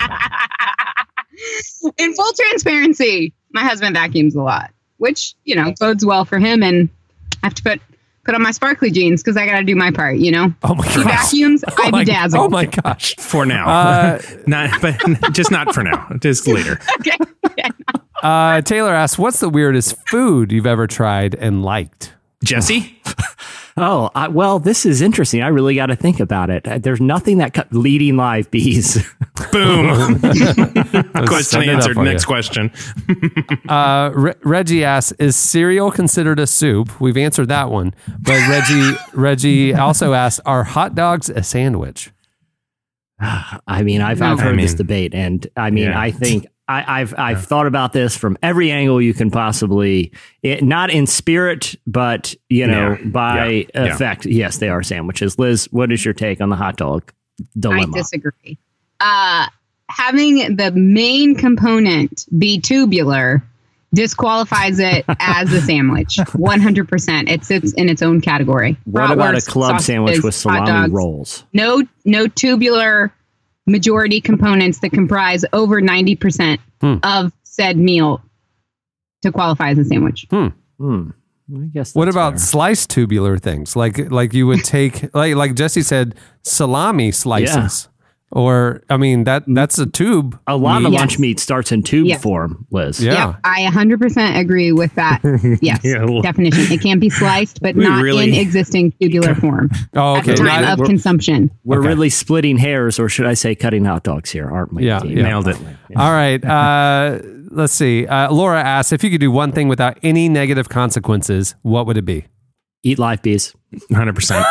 In full transparency, my husband vacuums a lot, which, you know, bodes well for him. And I have to put put on my sparkly jeans because I got to do my part, you know? Oh my He gosh. vacuums, Oh I my, bedazzle. oh my gosh. For now, Uh, not, but just not for now. Just later. Okay. Yeah. Uh, Taylor asks, what's the weirdest food you've ever tried and liked? Jesse, Oh, I, well, this is interesting. I really got to think about it. Uh, There's nothing that cut leading live bees. Boom. Question Set it up answered. for Next you. question. Uh, Re- Reggie asks, "Is cereal considered a soup?" We've answered that one, but Reggie Reggie also asks, "Are hot dogs a sandwich?" I mean, I've, I've I heard this mean, debate, and I mean, yeah. I think I, I've I've thought about this from every angle you can possibly, it, not in spirit, but you know, Yeah. by Yeah. Yeah. effect. Yes, they are sandwiches. Liz, what is your take on the hot dog dilemma? I disagree. Uh, having the main component be tubular disqualifies it as a sandwich. one hundred percent. It sits in its own category. What about a Bratwurst, club sandwich sausages, with hot salami dogs. rolls? No, no tubular majority components that comprise over ninety percent Hmm. of said meal to qualify as a sandwich. Hmm. I guess. What that's about fair. sliced tubular things? Like like you would take like like Jesse said, salami slices. Or I mean that that's a tube. a lot of meat. Yes. lunch meat starts in tube Yes. form, Liz? Yeah. Yep, I one hundred percent agree with that. Yes, Yeah, well- definition. It can be sliced, but We not really- in existing tubular form Oh, at okay. the time Not- of consumption. We're Okay. really splitting hairs, or should I say cutting hot dogs here, aren't we? Yeah, team? yeah. Nailed it. All right. Uh, let's see. Uh, Laura asks, if you could do one thing without any negative consequences, what would it be? Eat live bees. one hundred percent.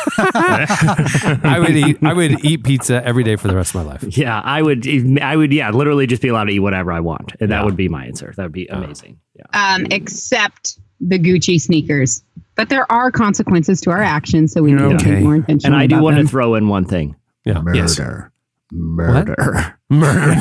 I would eat. I would eat pizza every day for the rest of my life. Yeah, I would. I would. Yeah, literally just be allowed to eat whatever I want, and that would be my answer. That would be amazing. Yeah. Um, except the Gucci sneakers. But there are consequences to our actions, so we need to Okay. be more intentional. And I do about want them. to throw in one thing: Yeah. Yes. murder, murder, Murder.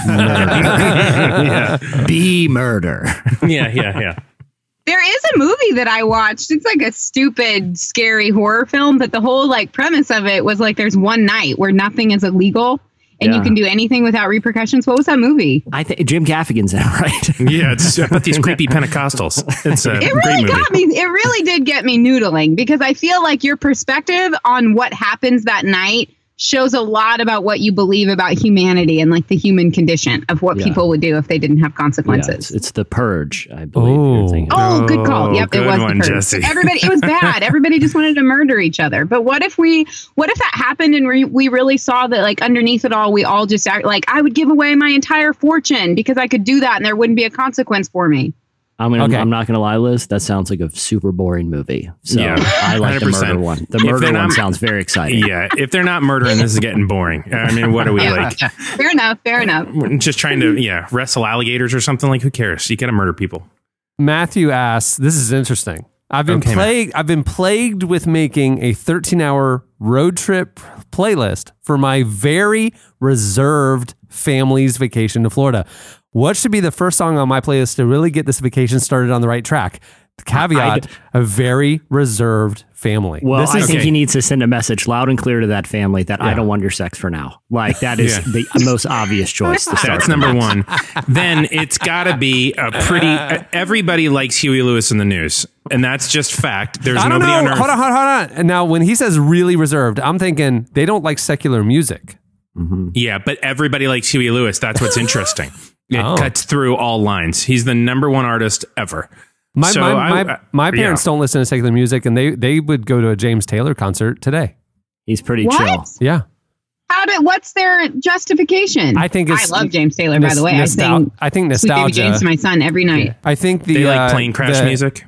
yeah. Bee murder. Yeah, yeah, yeah. There is a movie that I watched. It's like a stupid, scary horror film, but the whole like premise of it was like there's one night where nothing is illegal and Yeah. you can do anything without repercussions. What was that movie? I think Jim Gaffigan's in it, right? Yeah, it's about these creepy Pentecostals. It's a It great really movie. got me. It really did get me noodling because I feel like your perspective on what happens that night shows a lot about what you believe about humanity and like the human condition of what Yeah. people would do if they didn't have Yeah, consequences. it's, it's The Purge, I believe. Oh. You're thinking. Oh, good call. Oh, Yep, it good was one, the Purge. Jesse. Everybody, it was bad. Everybody just wanted to murder each other. But what if we, what if that happened and we, we really saw that like underneath it all, we all just act like I would give away my entire fortune because I could do that and there wouldn't be a consequence for me. I mean, Okay. I'm, I'm not going to lie, Liz. That sounds like a super boring movie. So Yeah, I like the one hundred percent. murder one. The If murder they're one not- sounds very exciting. Yeah, if they're not murdering, this is getting boring. I mean, what are we like? Fair enough. Fair enough. We're just trying to, yeah, wrestle alligators or something. Like, who cares? You got to murder people. Matthew asks, this is interesting. I've been Okay, Matt. plagued. I've been plagued with making a thirteen-hour road trip playlist for my very reserved family's vacation to Florida. What should be the first song on my playlist to really get this vacation started on the right track? The caveat: a very reserved family. Well, this I is think Okay. he needs to send a message loud and clear to that family that I don't want your sex for now. Like that is Yeah. the most obvious choice to start. That's number one. Then it's got to be a pretty. Everybody likes Huey Lewis in the news, and that's just fact. There's I don't nobody know. on earth. Hold on, hold on, hold on. And now, when he says really reserved, I'm thinking they don't like secular music. Yeah, but everybody likes Huey Lewis. That's what's interesting. It Oh. cuts through all lines. He's the number one artist ever. My So my, I- my, my parents yeah. don't listen to secular music, and they they would go to a James Taylor concert today. He's pretty What? chill. Yeah, How did? What's their justification? I think it's I love James Taylor. By nos- the way, nostal- I sing I think Sweet Baby nostalgia. James to my son every night. I think the They like uh, plane crash the- music.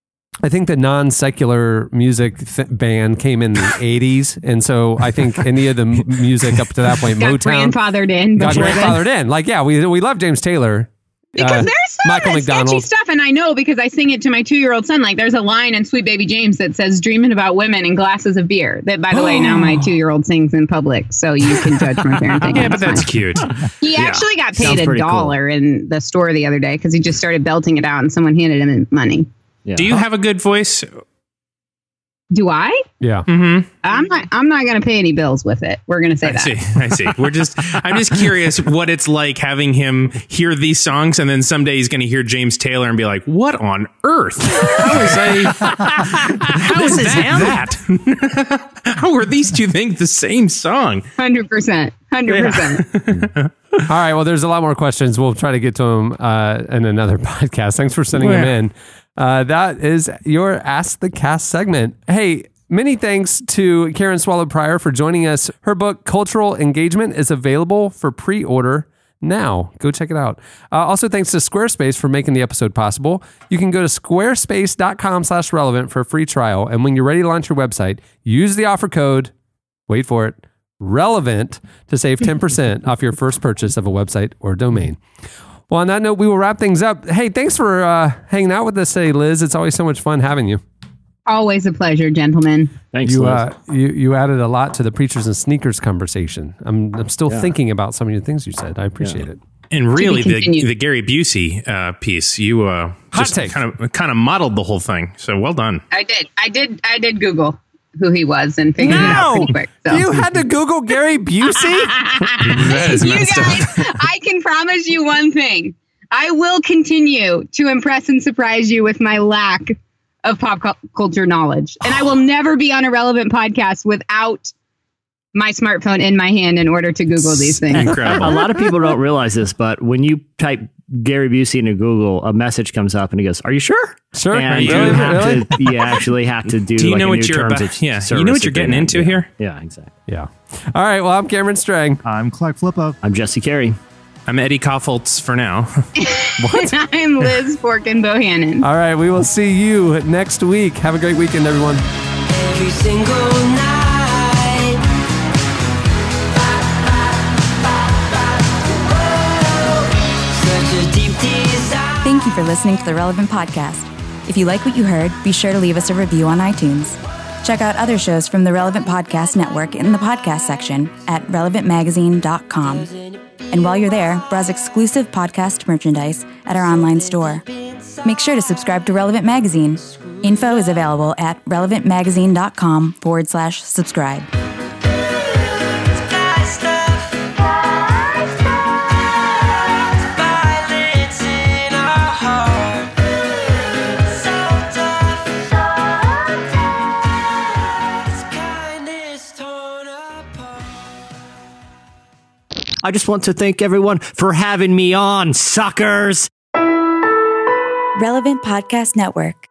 I think the non-secular music th- band came in the eighties, and so I think any of the m- music up to that point, Got Motown, grandfathered in. got before then. grandfathered in. Like, yeah, we we love James Taylor. Because Uh, there's some Michael sketchy McDonald. stuff, and I know because I sing it to my two-year-old son. Like, there's a line in Sweet Baby James that says "dreaming about women and glasses of beer." That, by the way, now my two-year-old sings in public, so you can judge my parenting. Yeah, but that's fine. cute. He actually got Sounds paid a pretty cool. dollar in the store the other day because he just started belting it out, and someone handed him money. Yeah. Do you have a good voice? Do I? Yeah, Mm-hmm. I'm not. I'm not going to pay any bills with it. We're going to say I that. see. I see. We're just. I'm just curious what it's like having him hear these songs, and then someday he's going to hear James Taylor and be like, "What on earth? How is I? How is This is that? that? How are these two things the same song?" Hundred percent. Hundred percent. All right. Well, there's a lot more questions. We'll try to get to them uh, in another podcast. Thanks for sending them Yeah. in. Uh, that is your Ask the Cast segment. Hey, many thanks to Karen Swallow Pryor for joining us. Her book, Cultural Engagement, is available for pre-order now. Go check it out. Uh, also, thanks to Squarespace for making the episode possible. You can go to squarespace.com slash relevant for a free trial. And when you're ready to launch your website, use the offer code, wait for it, relevant, to save ten percent off your first purchase of a website or domain. Well, on that note, we will wrap things up. Hey, thanks for uh, hanging out with us today, Liz. It's always so much fun having you. Always a pleasure, gentlemen. Thanks, You Liz. uh, you you added a lot to the Preachers and Sneakers conversation. I'm I'm still Yeah. thinking about some of your things you said. I appreciate it. And really, the, continued. the Gary Busey uh, piece, you uh, Hot just take. kind of kind of modeled the whole thing. So well done. I did. I did. I did Google who he was and figured it out No, pretty quick. So. you had to Google Gary Busey. That is You messed guys, up. I can promise you one thing. I will continue to impress and surprise you with my lack of pop cu- culture knowledge. And I will never be on a relevant podcast without my smartphone in my hand in order to Google these things. Incredible. A lot of people don't realize this, but when you type Gary Busey into Google, a message comes up and he goes, "Are you sure?" Sure. And you Really? have Really? to, you actually have to do. Do you like know a what new you're terms about- of yeah, you service know what you're getting agreement. into here? Yeah, exactly. Yeah. All right. Well, I'm Cameron Strang. I'm Clark Flippo. I'm Jesse Carey. I'm Eddie Koffoltz for now. I'm Liz Forkin Bohannon. All right. We will see you next week. Have a great weekend, everyone. Every single night. Such a deep desire. Thank you for listening to the Relevant Podcast. If you like what you heard, be sure to leave us a review on iTunes. Check out other shows from the Relevant Podcast Network in the podcast section at relevant magazine dot com. And while you're there, browse exclusive podcast merchandise at our online store. Make sure to subscribe to Relevant Magazine. Info is available at relevant magazine dot com forward slash subscribe. Sky stuff. Violence in our heart. So tough. It's kindness torn apart. I just want to thank everyone for having me on, suckers. Relevant Podcast Network.